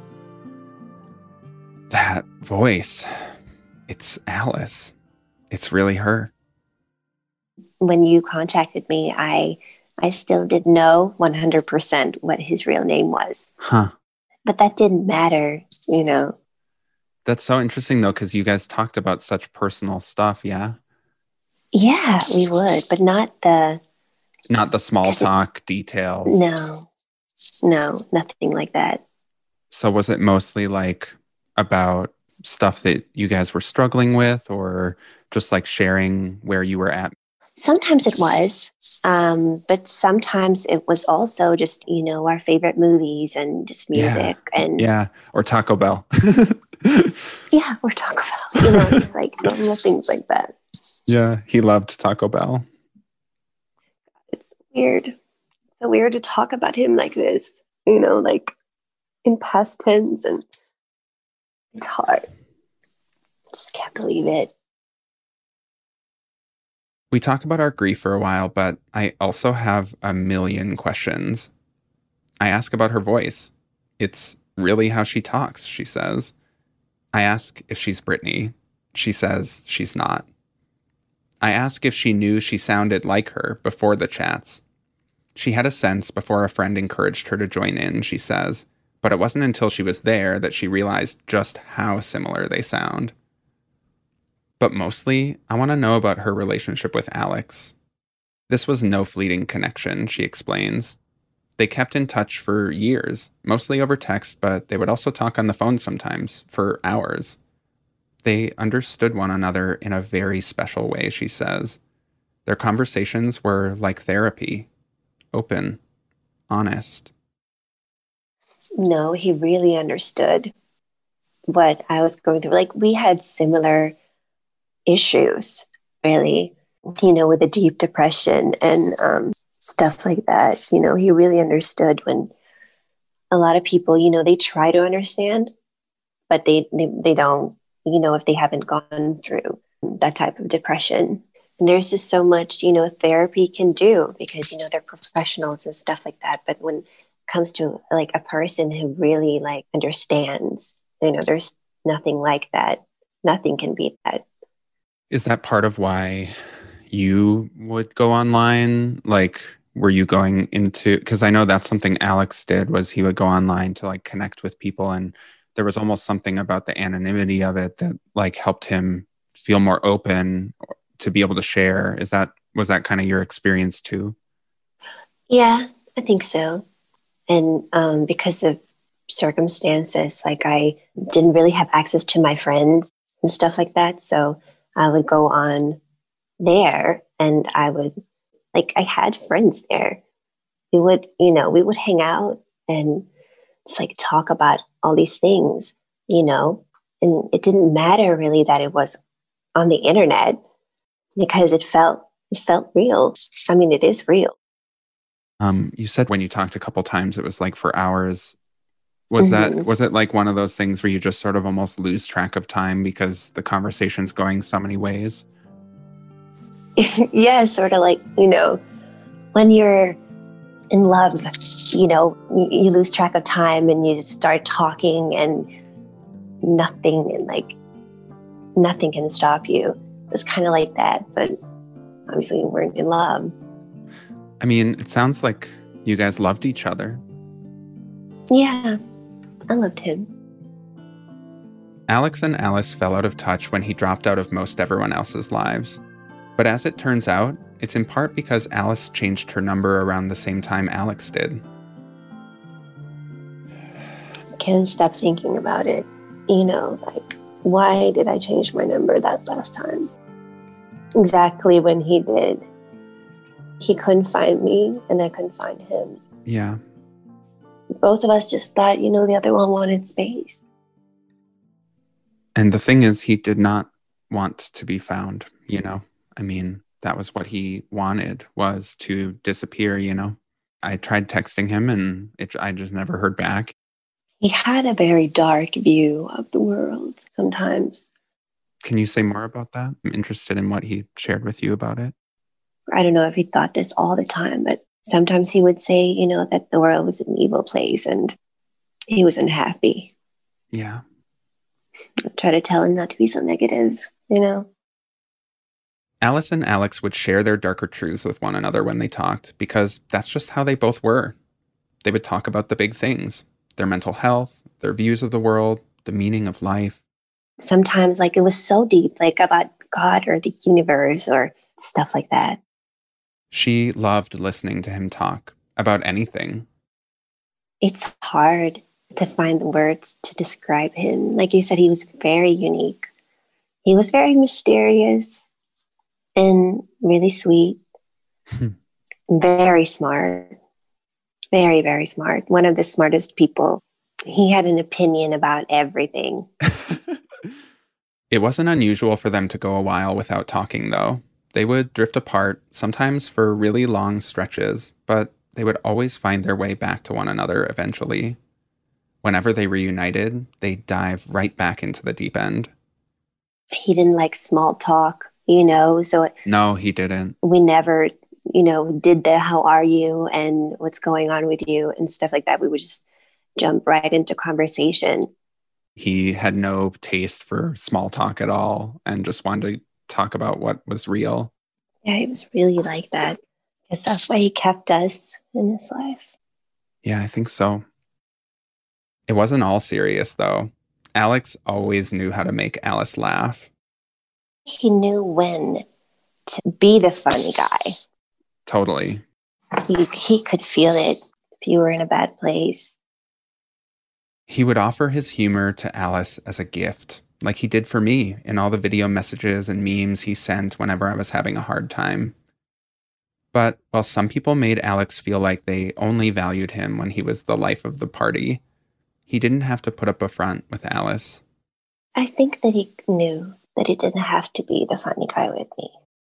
That voice, it's Alice. It's really her. When you contacted me, I still didn't know 100% what his real name was. Huh. But that didn't matter, That's so interesting, though, because you guys talked about such personal stuff, yeah? Yeah, we would, but not the small talk details. No, nothing like that. So was it mostly like about stuff that you guys were struggling with, or just like sharing where you were at? Sometimes it was, but sometimes it was also just, our favorite movies and just music. Or Taco Bell. Yeah, or Taco Bell. Just like things like that. Yeah, he loved Taco Bell. It's weird. It's so weird to talk about him like this, like in past tense, and it's hard. Just can't believe it. We talk about our grief for a while, but I also have a million questions. I ask about her voice. It's really how she talks, she says. I ask if she's Brittany. She says she's not. I ask if she knew she sounded like her before the chats. She had a sense before a friend encouraged her to join in, she says, but it wasn't until she was there that she realized just how similar they sound. But mostly, I want to know about her relationship with Alex. This was no fleeting connection, she explains. They kept in touch for years, mostly over text, but they would also talk on the phone sometimes, for hours. They understood one another in a very special way, she says. Their conversations were like therapy, open, honest. No, he really understood what I was going through. Like, we had similar issues, really, with the deep depression and stuff like that. He really understood when a lot of people, they try to understand, but they don't, if they haven't gone through that type of depression. And there's just so much, therapy can do, because, they're professionals and stuff like that. But when it comes to like a person who really like understands, there's nothing like that. Nothing can beat that. Is that part of why you would go online? Like, were you going into, because I know that's something Alex did, was he would go online to like connect with people, and there was almost something about the anonymity of it that like helped him feel more open to be able to share. Was that kind of your experience too? Yeah, I think so. And because of circumstances, like I didn't really have access to my friends and stuff like that. So I would go on there, and I had friends there. We would hang out and just like talk about all these things, and it didn't matter really that it was on the internet, because it felt real. I mean, it is real. You said when you talked a couple times, it was like for hours. Was it like one of those things where you just sort of almost lose track of time because the conversation's going so many ways? Yeah, sort of like, when you're in love, you lose track of time and you start talking, and nothing can stop you. It's kind of like that, but obviously we weren't in love. I mean, it sounds like you guys loved each other. Yeah, I loved him. Alex and Alice fell out of touch when he dropped out of most everyone else's lives. But as it turns out, it's in part because Alice changed her number around the same time Alex did. I can't stop thinking about it. You know, like, why did I change my number that last time? Exactly when he did. He couldn't find me, and I couldn't find him. Yeah. Both of us just thought, you know, the other one wanted space. And the thing is, he did not want to be found, you know? I mean, that was what he wanted, was to disappear, you know? I tried texting him, and I just never heard back. He had a very dark view of the world sometimes. Can you say more about that? I'm interested in what he shared with you about it. I don't know if he thought this all the time, but sometimes he would say, you know, that the world was an evil place and he was unhappy. Yeah. I try to tell him not to be so negative, you know. Alice and Alex would share their darker truths with one another when they talked, because that's just how they both were. They would talk about the big things, their mental health, their views of the world, the meaning of life. Sometimes, like, it was so deep, like about God or the universe or stuff like that. She loved listening to him talk about anything. It's hard to find the words to describe him. Like you said, he was very unique. He was very mysterious and really sweet. Very smart. Very, very smart. One of the smartest people. He had an opinion about everything. It wasn't unusual for them to go a while without talking, though. They would drift apart, sometimes for really long stretches, but they would always find their way back to one another eventually. Whenever they reunited, they'd dive right back into the deep end. He didn't like small talk, you know, so... No, he didn't. We never, you know, did the how are you and what's going on with you and stuff like that. We would just jump right into conversation. He had no taste for small talk at all and just wanted to talk about what was real. Yeah, he was really like that. I guess that's why he kept us in his life. Yeah, I think so. It wasn't all serious, though. Alex always knew how to make Alice laugh. He knew when to be the funny guy. Totally. He could feel it if you were in a bad place. He would offer his humor to Alice as a gift, like he did for me in all the video messages and memes he sent whenever I was having a hard time. But while some people made Alex feel like they only valued him when he was the life of the party, he didn't have to put up a front with Alice. I think that he knew that he didn't have to be the funny guy with me.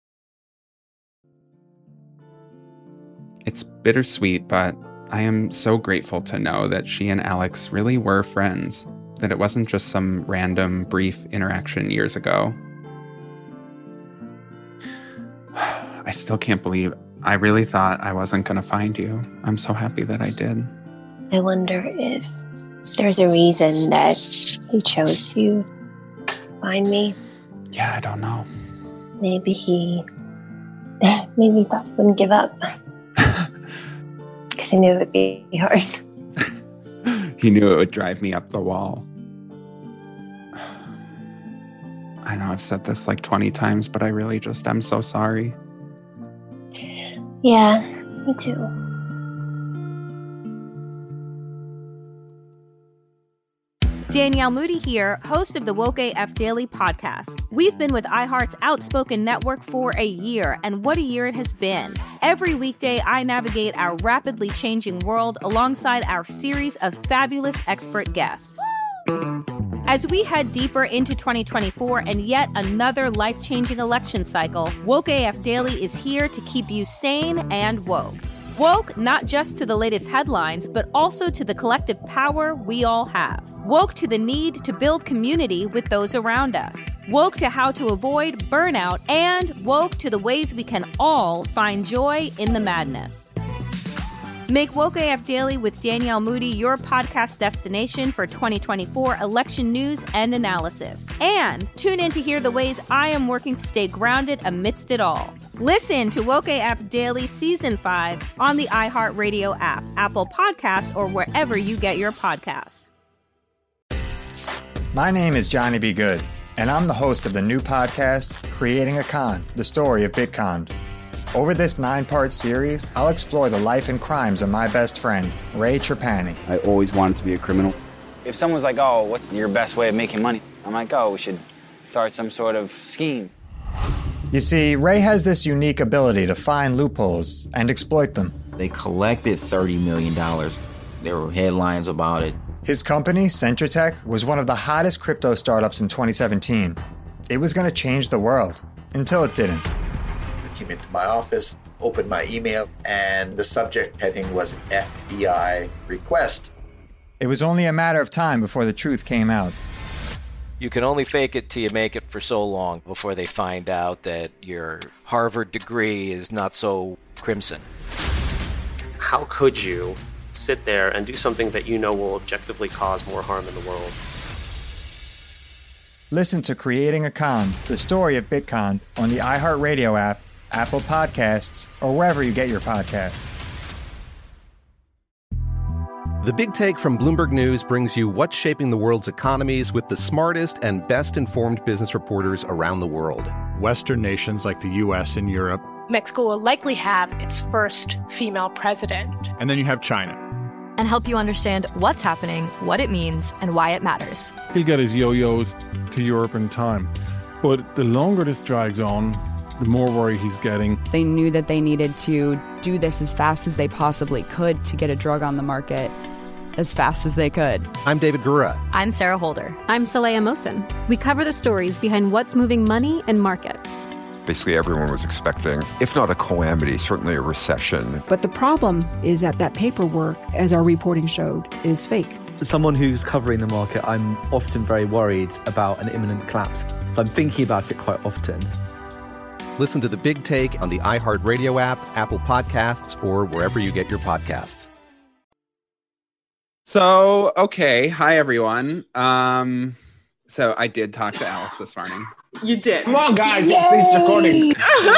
It's bittersweet, but I am so grateful to know that she and Alex really were friends, that it wasn't just some random, brief interaction years ago. I still can't believe I really thought I wasn't going to find you. I'm so happy that I did. I wonder if there's a reason that he chose you to find me. Yeah, I don't know. Maybe he thought he wouldn't give up. Because he knew it would be hard. He knew it would drive me up the wall. I know I've said this like 20 times, but I really just am so sorry. Yeah, me too. Danielle Moody here, host of the Woke AF Daily podcast. We've been with iHeart's Outspoken Network for a year, and what a year it has been. Every weekday, I navigate our rapidly changing world alongside our series of fabulous expert guests. As we head deeper into 2024 and yet another life-changing election cycle, Woke AF Daily is here to keep you sane and woke. Woke not just to the latest headlines, but also to the collective power we all have. Woke to the need to build community with those around us. Woke to how to avoid burnout, and woke to the ways we can all find joy in the madness. Make Woke AF Daily with Danielle Moody your podcast destination for 2024 election news and analysis. And tune in to hear the ways I am working to stay grounded amidst it all. Listen to Woke AF Daily Season 5 on the iHeartRadio app, Apple Podcasts, or wherever you get your podcasts. My name is Johnny B. Good, and I'm the host of the new podcast, Creating a Con, the story of Bitcoin. Over this 9-part series, I'll explore the life and crimes of my best friend, Ray Trapani. I always wanted to be a criminal. If someone's like, oh, what's your best way of making money? I'm like, oh, we should start some sort of scheme. You see, Ray has this unique ability to find loopholes and exploit them. They collected $30 million. There were headlines about it. His company, Centratech, was one of the hottest crypto startups in 2017. It was going to change the world, until it didn't. I came into my office, opened my email, and the subject heading was FBI request. It was only a matter of time before the truth came out. You can only fake it till you make it for so long before they find out that your Harvard degree is not so crimson. How could you sit there and do something that you know will objectively cause more harm in the world? Listen to Creating a Con, the story of Bitcoin, on the iHeartRadio app, Apple Podcasts, or wherever you get your podcasts. The Big Take from Bloomberg News brings you what's shaping the world's economies with the smartest and best-informed business reporters around the world. Western nations like the U.S. and Europe. Mexico will likely have its first female president. And then you have China. And help you understand what's happening, what it means, and why it matters. He'll get his yo-yos to Europe in time. But the longer this drags on, the more worry he's getting. They knew that they needed to do this as fast as they possibly could to get a drug on the market as fast as they could. I'm David Gura. I'm Sarah Holder. I'm Saleha Mohsen. We cover the stories behind what's moving money and markets. Basically, everyone was expecting, if not a calamity, certainly a recession. But the problem is that paperwork, as our reporting showed, is fake. As someone who's covering the market, I'm often very worried about an imminent collapse. So I'm thinking about it quite often. Listen to The Big Take on the iHeartRadio app, Apple Podcasts, or wherever you get your podcasts. So, okay. Hi, everyone. So I did talk to Alice this morning. You did. Come on, guys. It's recording.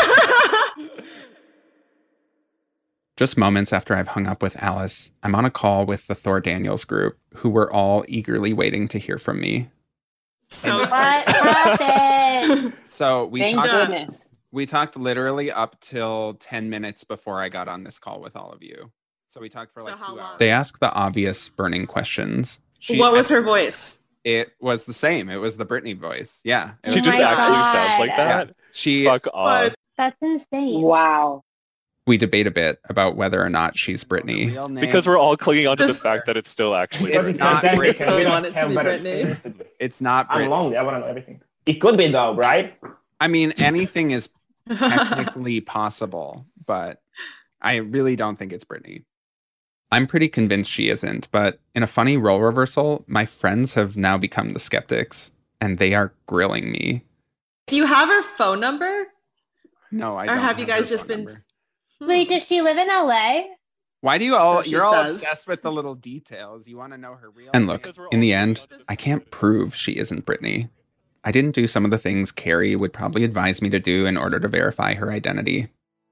Just moments after I've hung up with Alice, I'm on a call with the Thor Daniels group, who were all eagerly waiting to hear from me. So what happened? So goodness. We talked literally up till 10 minutes before I got on this call with all of you. So we talked for like 2 hours. They asked the obvious burning questions. What was her voice? It was the same. It was the Britney voice. Yeah. She just actually sounds like that? Yeah. Fuck off. That's insane. Wow. We debate a bit about whether or not she's Britney. Because we're all clinging onto the fact that it's still actually It's Britney. not Britney. We want it to be Britney. It's not Britney. I'm lonely. I want to know everything. It could be though, right? I mean, anything is technically possible, but I really don't think it's Britney. I'm pretty convinced she isn't, but in a funny role reversal, my friends have now become the skeptics, and they are grilling me. Do you have her phone number? No, I Or don't. have you guys just been... number. Wait, does she live in LA? Why do you all, She you're all says. obsessed with the little details. You want to know her real And look, in the end, I can't prove she isn't Britney. I didn't do some of the things Carrie would probably advise me to do in order to verify her identity.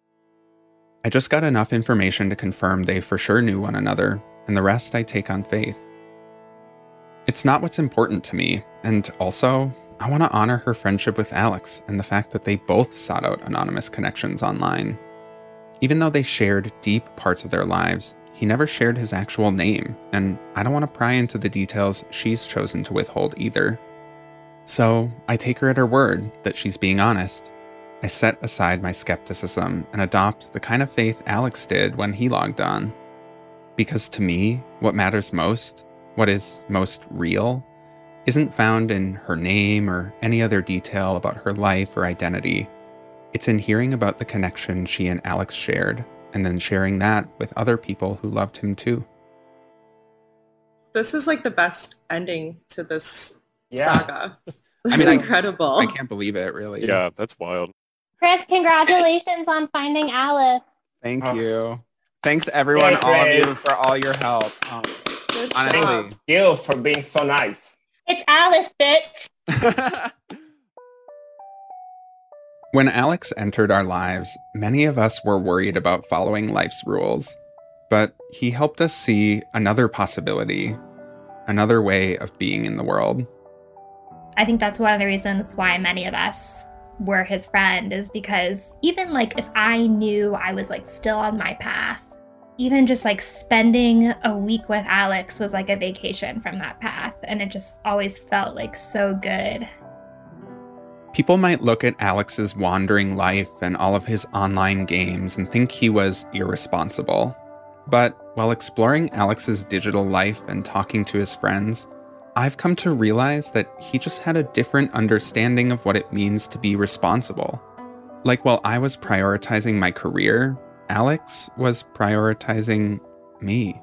I just got enough information to confirm they for sure knew one another, and the rest I take on faith. It's not what's important to me, and also, I want to honor her friendship with Alex and the fact that they both sought out anonymous connections online. Even though they shared deep parts of their lives, he never shared his actual name, and I don't want to pry into the details she's chosen to withhold either. So, I take her at her word that she's being honest. I set aside my skepticism and adopt the kind of faith Alex did when he logged on. Because to me, what matters most, what is most real, isn't found in her name or any other detail about her life or identity. It's in hearing about the connection she and Alex shared, and then sharing that with other people who loved him too. This is like the best ending to this saga. I mean, incredible. I can't believe it, really. Yeah, that's wild. Chris, congratulations on finding Alice. Thank you. Thanks, everyone, Yeah, all of you, Chris. for all your help. Honestly. Thank you for being so nice. It's Alice, bitch. When Alex entered our lives, many of us were worried about following life's rules. But he helped us see another possibility, another way of being in the world. I think that's one of the reasons why many of us were his friend, is because even like if I knew I was like still on my path, even just like spending a week with Alex was like a vacation from that path. And it just always felt like so good. People might look at Alex's wandering life and all of his online games and think he was irresponsible. But while exploring Alex's digital life and talking to his friends, I've come to realize that he just had a different understanding of what it means to be responsible. Like while I was prioritizing my career, Alex was prioritizing me.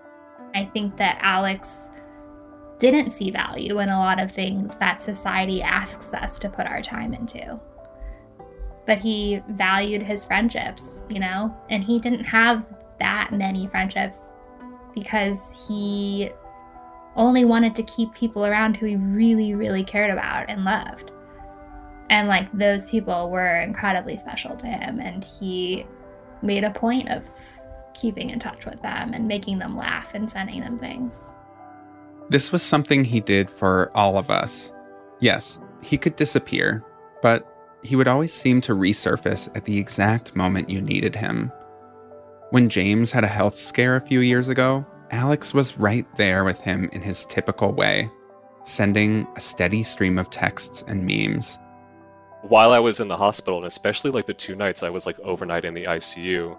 I think that Alex didn't see value in a lot of things that society asks us to put our time into. But he valued his friendships, you know, and he didn't have that many friendships because he only wanted to keep people around who he really, really cared about and loved. And like those people were incredibly special to him, and he made a point of keeping in touch with them and making them laugh and sending them things. This was something he did for all of us. Yes, he could disappear, but he would always seem to resurface at the exact moment you needed him. When James had a health scare a few years ago, Alex was right there with him in his typical way, sending a steady stream of texts and memes. While I was in the hospital, and especially like the 2 nights I was like overnight in the ICU,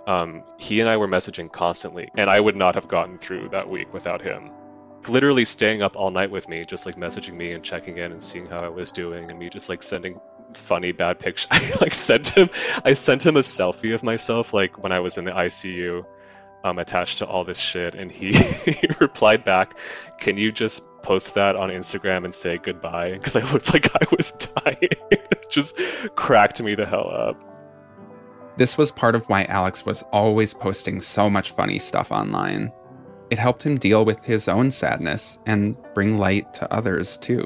he and I were messaging constantly, and I would not have gotten through that week without him. Literally staying up all night with me, just like messaging me and checking in and seeing how I was doing, and me just like sending funny bad pictures. I sent him a selfie of myself like when I was in the ICU, attached to all this shit, and he replied back, "Can you just post that on Instagram and say goodbye?" Because I looked like I was dying. It just cracked me the hell up. This was part of why Alex was always posting so much funny stuff online. It helped him deal with his own sadness and bring light to others too.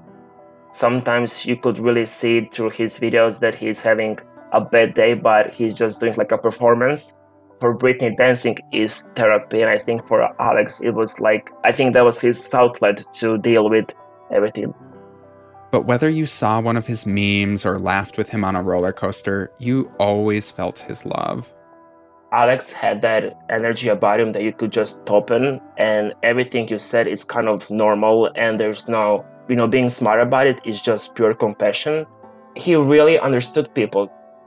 Sometimes you could really see through his videos that he's having a bad day, but he's just doing like a performance. For Brittany, dancing is therapy, and I think for Alex, it was like, I think that was his outlet to deal with everything. But whether you saw one of his memes or laughed with him on a roller coaster, you always felt his love. Alex had that energy about him that you could just open, and everything you said is kind of normal, and there's no, being smart about it. It's just pure compassion. He really understood people.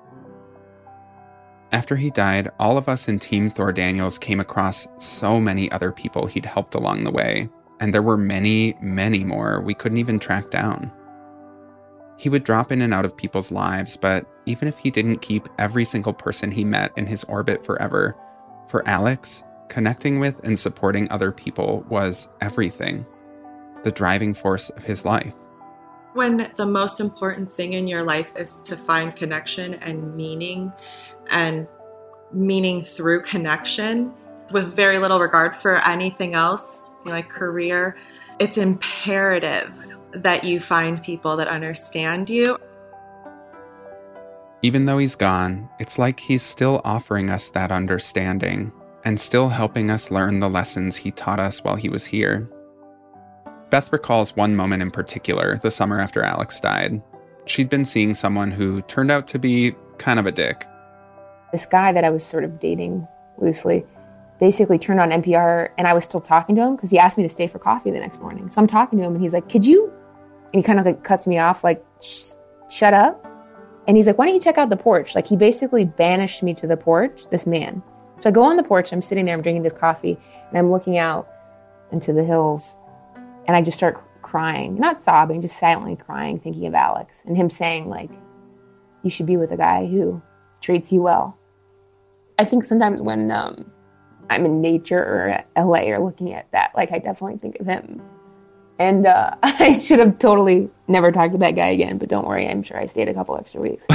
After he died, all of us in Team Thor Daniels came across so many other people he'd helped along the way, and there were many, many more we couldn't even track down. He would drop in and out of people's lives, but even if he didn't keep every single person he met in his orbit forever, for Alex, connecting with and supporting other people was everything, the driving force of his life. When the most important thing in your life is to find connection and meaning through connection, with very little regard for anything else, like career, it's imperative that you find people that understand you. Even though he's gone, it's like he's still offering us that understanding and still helping us learn the lessons he taught us while he was here. Beth recalls one moment in particular, the summer after Alex died. She'd been seeing someone who turned out to be kind of a dick. This guy that I was sort of dating loosely basically turned on NPR, and I was still talking to him because he asked me to stay for coffee the next morning. So I'm talking to him, and he's like, could you? And he kind of like cuts me off, like, shut up. And he's like, why don't you check out the porch? Like, he basically banished me to the porch, this man. So I go on the porch, I'm sitting there, I'm drinking this coffee, and I'm looking out into the hills, and I just start crying. Not sobbing, just silently crying, thinking of Alex. And him saying, like, you should be with a guy who treats you well. I think sometimes when I'm in nature or at LA or looking at that, like, I definitely think of him. And I should have totally never talked to that guy again, but don't worry, I'm sure I stayed a couple extra weeks.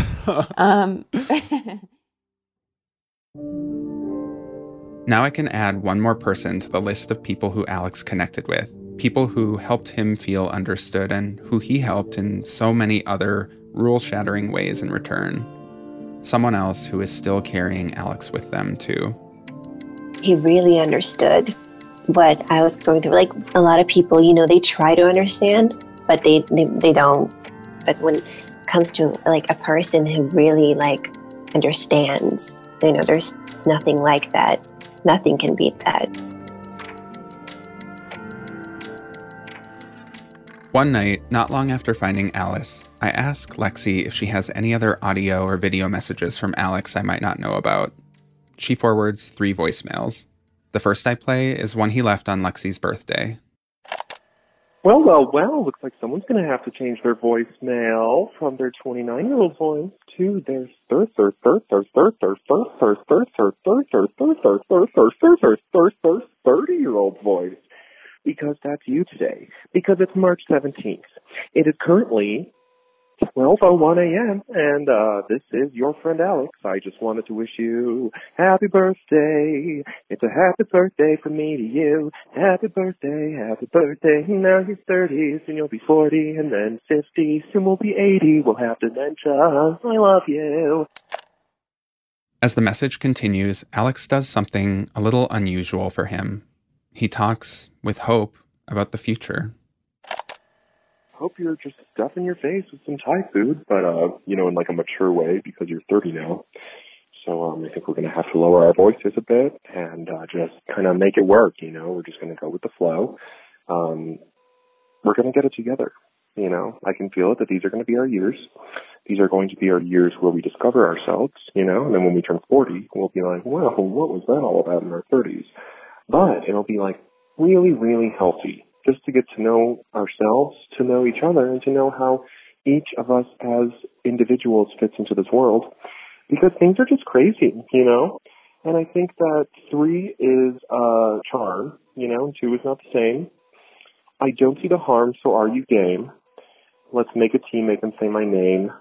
Now I can add one more person to the list of people who Alex connected with, people who helped him feel understood and who he helped in so many other rule-shattering ways in return. Someone else who is still carrying Alex with them, too. He really understood what I was going through. Like, a lot of people, they try to understand, but they don't. But when it comes to, like, a person who really, like, understands, there's nothing like that. Nothing can beat that. One night, not long after finding Alice, I ask Lexi if she has any other audio or video messages from Alex I might not know about. She forwards 3 voicemails. The first I play is one he left on Lexi's birthday. Well, looks like someone's going to have to change their voicemail from their 29-year-old voice to their 30-year-old voice. Because that's you today. Because it's March 17th. It is currently 12:01 a.m. and this is your friend Alex. I just wanted to wish you happy birthday. It's a happy birthday from me to you. Happy birthday, happy birthday. Now you're 30, soon you'll be 40, and then 50. Soon we'll be 80. We'll have dementia. I love you. As the message continues, Alex does something a little unusual for him. He talks with hope about the future. Hope you're just stuffing your face with some Thai food, but, in like a mature way because you're 30 now. So I think we're going to have to lower our voices a bit and just kind of make it work, We're just going to go with the flow. We're going to get it together, I can feel it that these are going to be our years. These are going to be our years where we discover ourselves, and then when we turn 40, we'll be like, well, what was that all about in our 30s? But it'll be like really, really healthy just to get to know ourselves, to know each other, and to know how each of us as individuals fits into this world. Because things are just crazy, And I think that 3 is a charm, and 2 is not the same. I don't see the harm, so are you game? Let's make a team, make them say my name.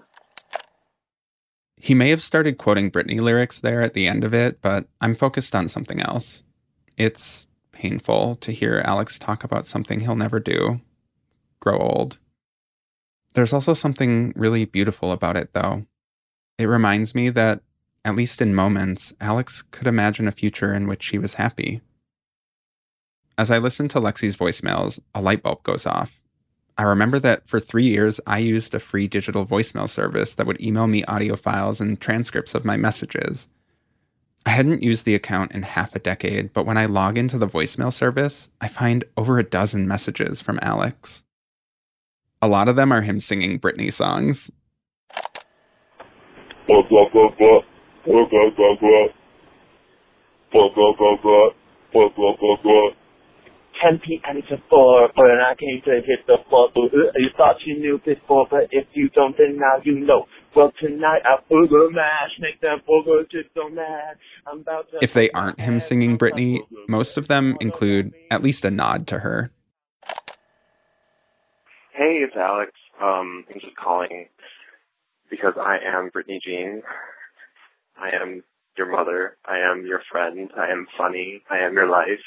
He may have started quoting Britney lyrics there at the end of it, but I'm focused on something else. It's painful to hear Alex talk about something he'll never do, grow old. There's also something really beautiful about it, though. It reminds me that, at least in moments, Alex could imagine a future in which he was happy. As I listen to Lexi's voicemails, a light bulb goes off. I remember that for 3 years, I used a free digital voicemail service that would email me audio files and transcripts of my messages. I hadn't used the account in half a decade, but when I log into the voicemail service, I find over a dozen messages from Alex. A lot of them are him singing Britney songs. Tempe and it's a 4, but I came to hit the floor. You thought you knew before, but if you don't, then now you know. Well, tonight I booger mash, make that booger just so mad. I'm about to. If they aren't him singing Britney, most of them include at least a nod to her. Hey, it's Alex. I'm just calling because I am Britney Jean. I am your mother. I am your friend. I am funny. I am your life.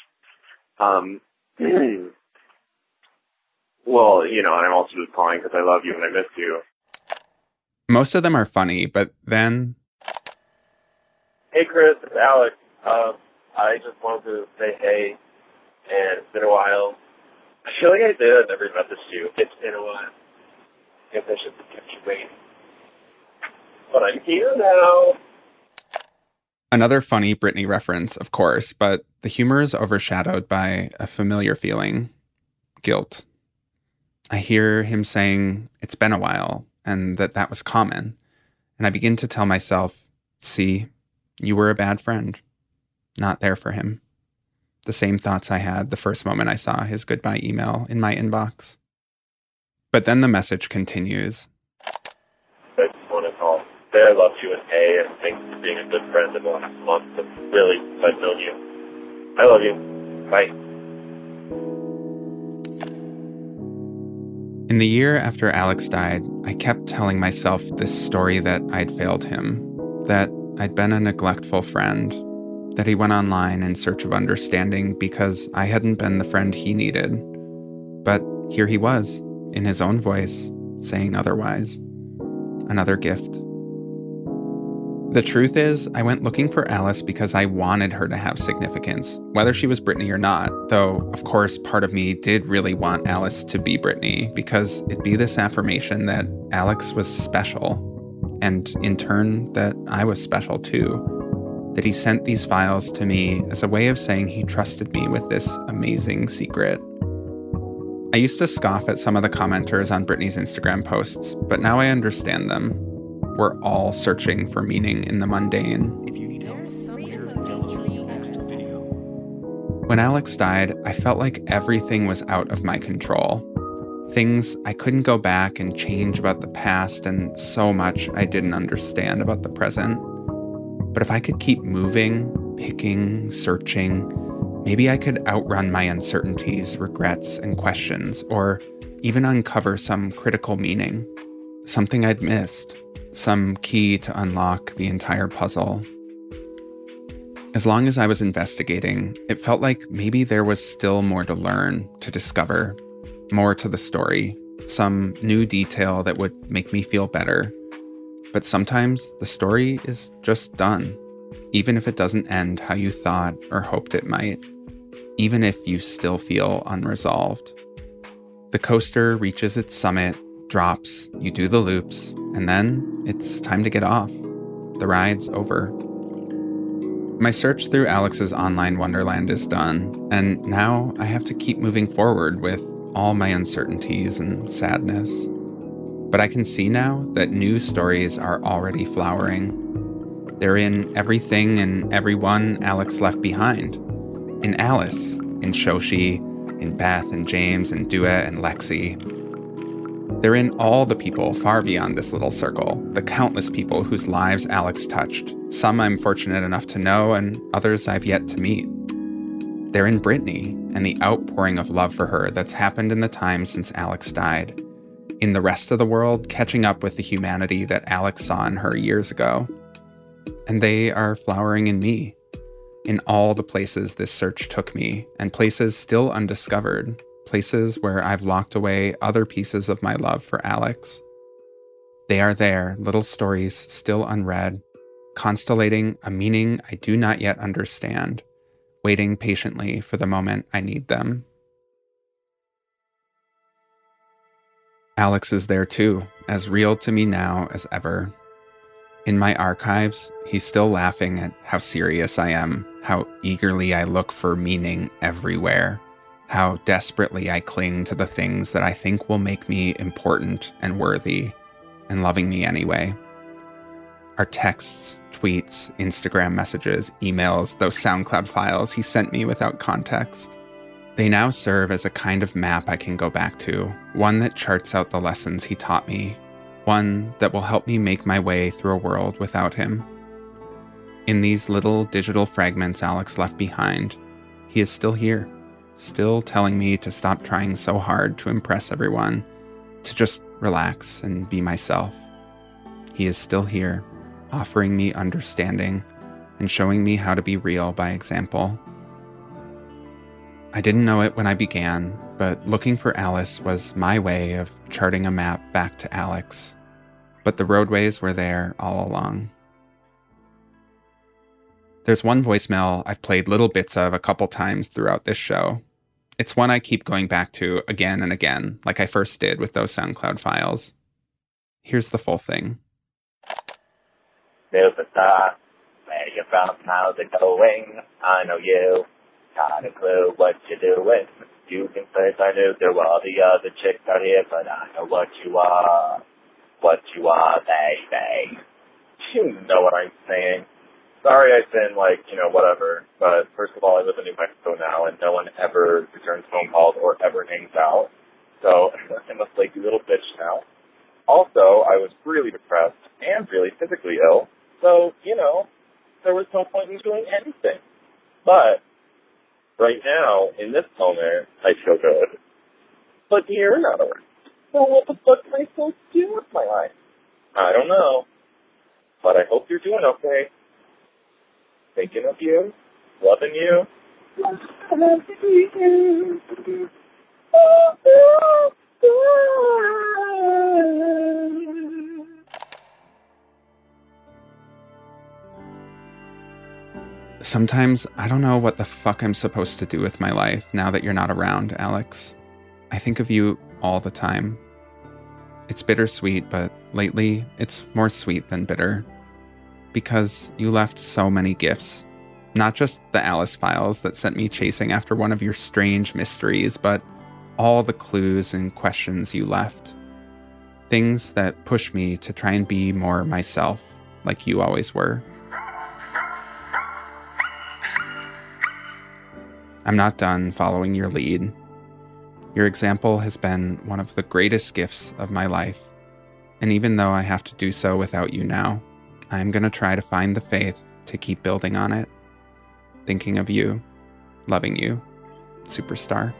Well, and I'm also just calling because I love you and I miss you. Most of them are funny, but then... Hey, Chris, it's Alex. I just wanted to say hey, and it's been a while. I feel like I did. I never messaged you. It's been a while. I guess I should have kept you waiting. But I'm here now. Another funny Britney reference, of course, but the humor is overshadowed by a familiar feeling, guilt. I hear him saying, it's been a while, and that was common. And I begin to tell myself, see, you were a bad friend. Not there for him. The same thoughts I had the first moment I saw his goodbye email in my inbox. But then the message continues. I just want to call. Say I love you and hey, and thanks for being a good friend in the last month. Really, I've known you. I love you. Bye. In the year after Alex died, I kept telling myself this story that I'd failed him, that I'd been a neglectful friend, that he went online in search of understanding because I hadn't been the friend he needed. But here he was, in his own voice, saying otherwise. another gift. The truth is, I went looking for Alice because I wanted her to have significance, whether she was Britney or not, though, of course, part of me did really want Alice to be Britney because it'd be this affirmation that Alex was special, and in turn, that I was special too, that he sent these files to me as a way of saying he trusted me with this amazing secret. I used to scoff at some of the commenters on Britney's Instagram posts, but now I understand them. We're all searching for meaning in the mundane. When Alex died, I felt like everything was out of my control. Things I couldn't go back and change about the past, and so much I didn't understand about the present. But if I could keep moving, picking, searching, maybe I could outrun my uncertainties, regrets, and questions, or even uncover some critical meaning, something I'd missed. Some key to unlock the entire puzzle. As long as I was investigating, it felt like maybe there was still more to learn, to discover, more to the story, some new detail that would make me feel better. But sometimes the story is just done, even if it doesn't end how you thought or hoped it might, even if you still feel unresolved. The coaster reaches its summit, drops, you do the loops, and then it's time to get off. The ride's over. My search through Alex's online wonderland is done, and now I have to keep moving forward with all my uncertainties and sadness. But I can see now that new stories are already flowering. They're in everything and everyone Alex left behind. In Alice, in Shoshi, in Beth and James and Dua and Lexi. They're in all the people far beyond this little circle, the countless people whose lives Alex touched. Some I'm fortunate enough to know, and others I've yet to meet. They're in Britney and the outpouring of love for her that's happened in the time since Alex died. In the rest of the world, catching up with the humanity that Alex saw in her years ago. And they are flowering in me, in all the places this search took me, and places still undiscovered. Places where I've locked away other pieces of my love for Alex. They are there, little stories still unread, constellating a meaning I do not yet understand, waiting patiently for the moment I need them. Alex is there too, as real to me now as ever. In my archives, he's still laughing at how serious I am, how eagerly I look for meaning everywhere. How desperately I cling to the things that I think will make me important and worthy, and loving me anyway. Our texts, tweets, Instagram messages, emails, those SoundCloud files he sent me without context. They now serve as a kind of map I can go back to, one that charts out the lessons he taught me, one that will help me make my way through a world without him. In these little digital fragments Alex left behind, he is still here. Still telling me to stop trying so hard to impress everyone, to just relax and be myself. He is still here, offering me understanding and showing me how to be real by example. I didn't know it when I began, but looking for Alice was my way of charting a map back to Alex. But the roadways were there all along. There's one voicemail I've played little bits of a couple times throughout this show. It's one I keep going back to again and again, like I first did with those SoundCloud files. Here's the full thing. There's a thought, where you from, how's it going? I know you, got a clue what you're doing. You can say I knew there were all the other chicks out here, but I know what you are, baby. You know what I'm saying. Sorry I've been whatever, but first of all, I live in New Mexico now, and no one ever returns phone calls or ever hangs out, so I'm a flaky little bitch now. Also, I was really depressed and really physically ill, so, there was no point in doing anything. But right now, in this moment, I feel good. But you're not around. So what the fuck am I supposed to do with my life? I don't know. But I hope you're doing okay. Thinking of you, loving you. Sometimes I don't know what the fuck I'm supposed to do with my life now that you're not around, Alex. I think of you all the time. It's bittersweet, but lately it's more sweet than bitter. Because you left so many gifts. Not just the Alice files that sent me chasing after one of your strange mysteries, but all the clues and questions you left. Things that push me to try and be more myself, like you always were. I'm not done following your lead. Your example has been one of the greatest gifts of my life. And even though I have to do so without you now, I'm going to try to find the faith to keep building on it. Thinking of you, loving you, superstar.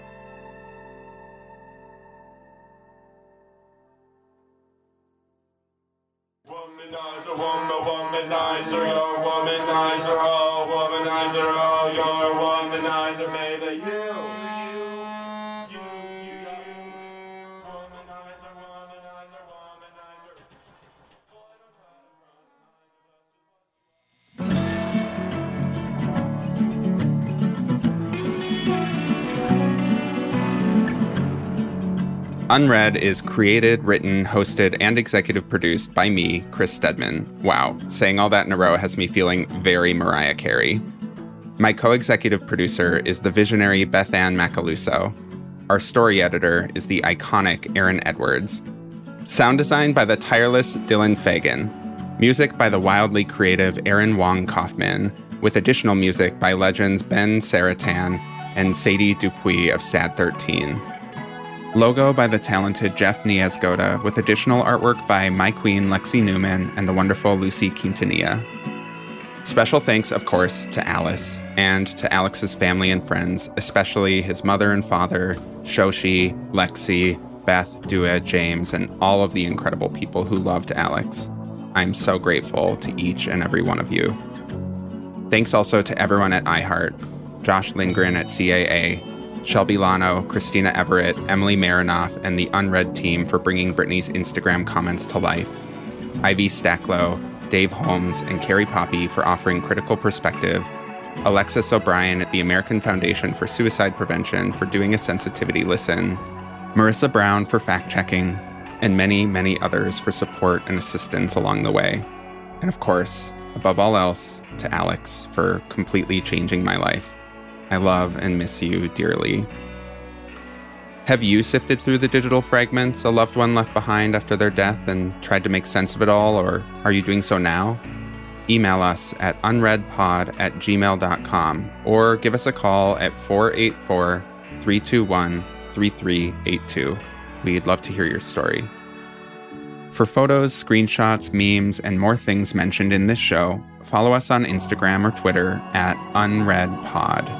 Unread is created, written, hosted, and executive produced by me, Chris Stedman. Wow, saying all that in a row has me feeling very Mariah Carey. My co-executive producer is the visionary Beth Ann Macaluso. Our story editor is the iconic Aaron Edwards. Sound design by the tireless Dylan Fagan. Music by the wildly creative Aaron Wong Kaufman, with additional music by legends Ben Saratan and Sadie Dupuis of Sad 13. Logo by the talented Jeff Niezgoda, with additional artwork by my queen Lexi Newman and the wonderful Lucy Quintanilla. Special thanks, of course, to Alice, and to Alex's family and friends, especially his mother and father, Shoshi, Lexi, Beth, Dua, James, and all of the incredible people who loved Alex. I'm so grateful to each and every one of you. Thanks also to everyone at iHeart, Josh Lindgren at CAA, Shelby Lano, Christina Everett, Emily Marinoff, and the Unread team for bringing Brittany's Instagram comments to life. Ivy Stacklow, Dave Holmes, and Carrie Poppy for offering critical perspective. Alexis O'Brien at the American Foundation for Suicide Prevention for doing a sensitivity listen. Marissa Brown for fact-checking, and many, many others for support and assistance along the way. And of course, above all else, to Alex for completely changing my life. I love and miss you dearly. Have you sifted through the digital fragments a loved one left behind after their death and tried to make sense of it all, or are you doing so now? Email us at unreadpod@gmail.com or give us a call at 484-321-3382. We'd love to hear your story. For photos, screenshots, memes, and more things mentioned in this show, follow us on Instagram or Twitter at unreadpod.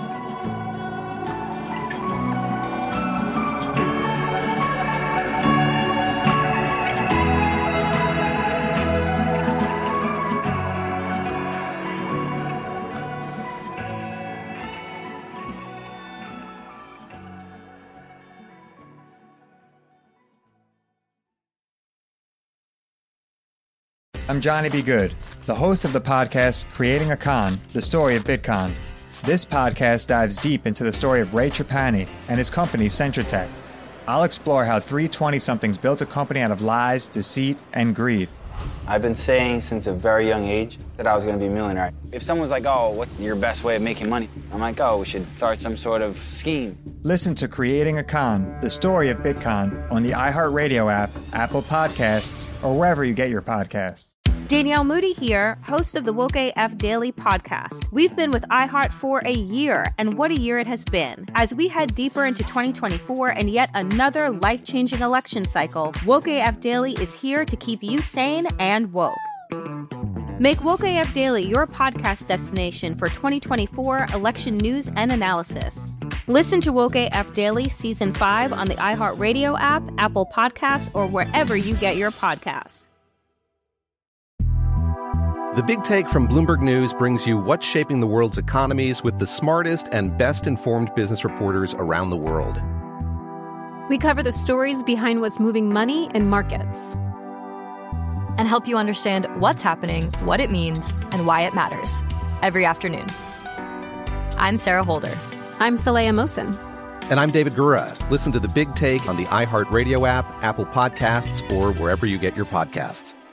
I'm Johnny B. Good, the host of the podcast Creating a Con, the story of Bitcoin. This podcast dives deep into the story of Ray Trapani and his company Centratech. I'll explore how three 20-somethings built a company out of lies, deceit, and greed. I've been saying since a very young age that I was going to be a millionaire. If someone's like, oh, what's your best way of making money? I'm like, oh, we should start some sort of scheme. Listen to Creating a Con, the story of Bitcoin on the iHeartRadio app, Apple Podcasts, or wherever you get your podcasts. Danielle Moody here, host of the Woke AF Daily podcast. We've been with iHeart for a year, and what a year it has been. As we head deeper into 2024 and yet another life-changing election cycle, Woke AF Daily is here to keep you sane and woke. Make Woke AF Daily your podcast destination for 2024 election news and analysis. Listen to Woke AF Daily Season 5 on the iHeartRadio app, Apple Podcasts, or wherever you get your podcasts. The Big Take from Bloomberg News brings you what's shaping the world's economies with the smartest and best-informed business reporters around the world. We cover the stories behind what's moving money and markets, and help you understand what's happening, what it means, and why it matters every afternoon. I'm Sarah Holder. I'm Saleha Mohsin. And I'm David Gura. Listen to The Big Take on the iHeartRadio app, Apple Podcasts, or wherever you get your podcasts.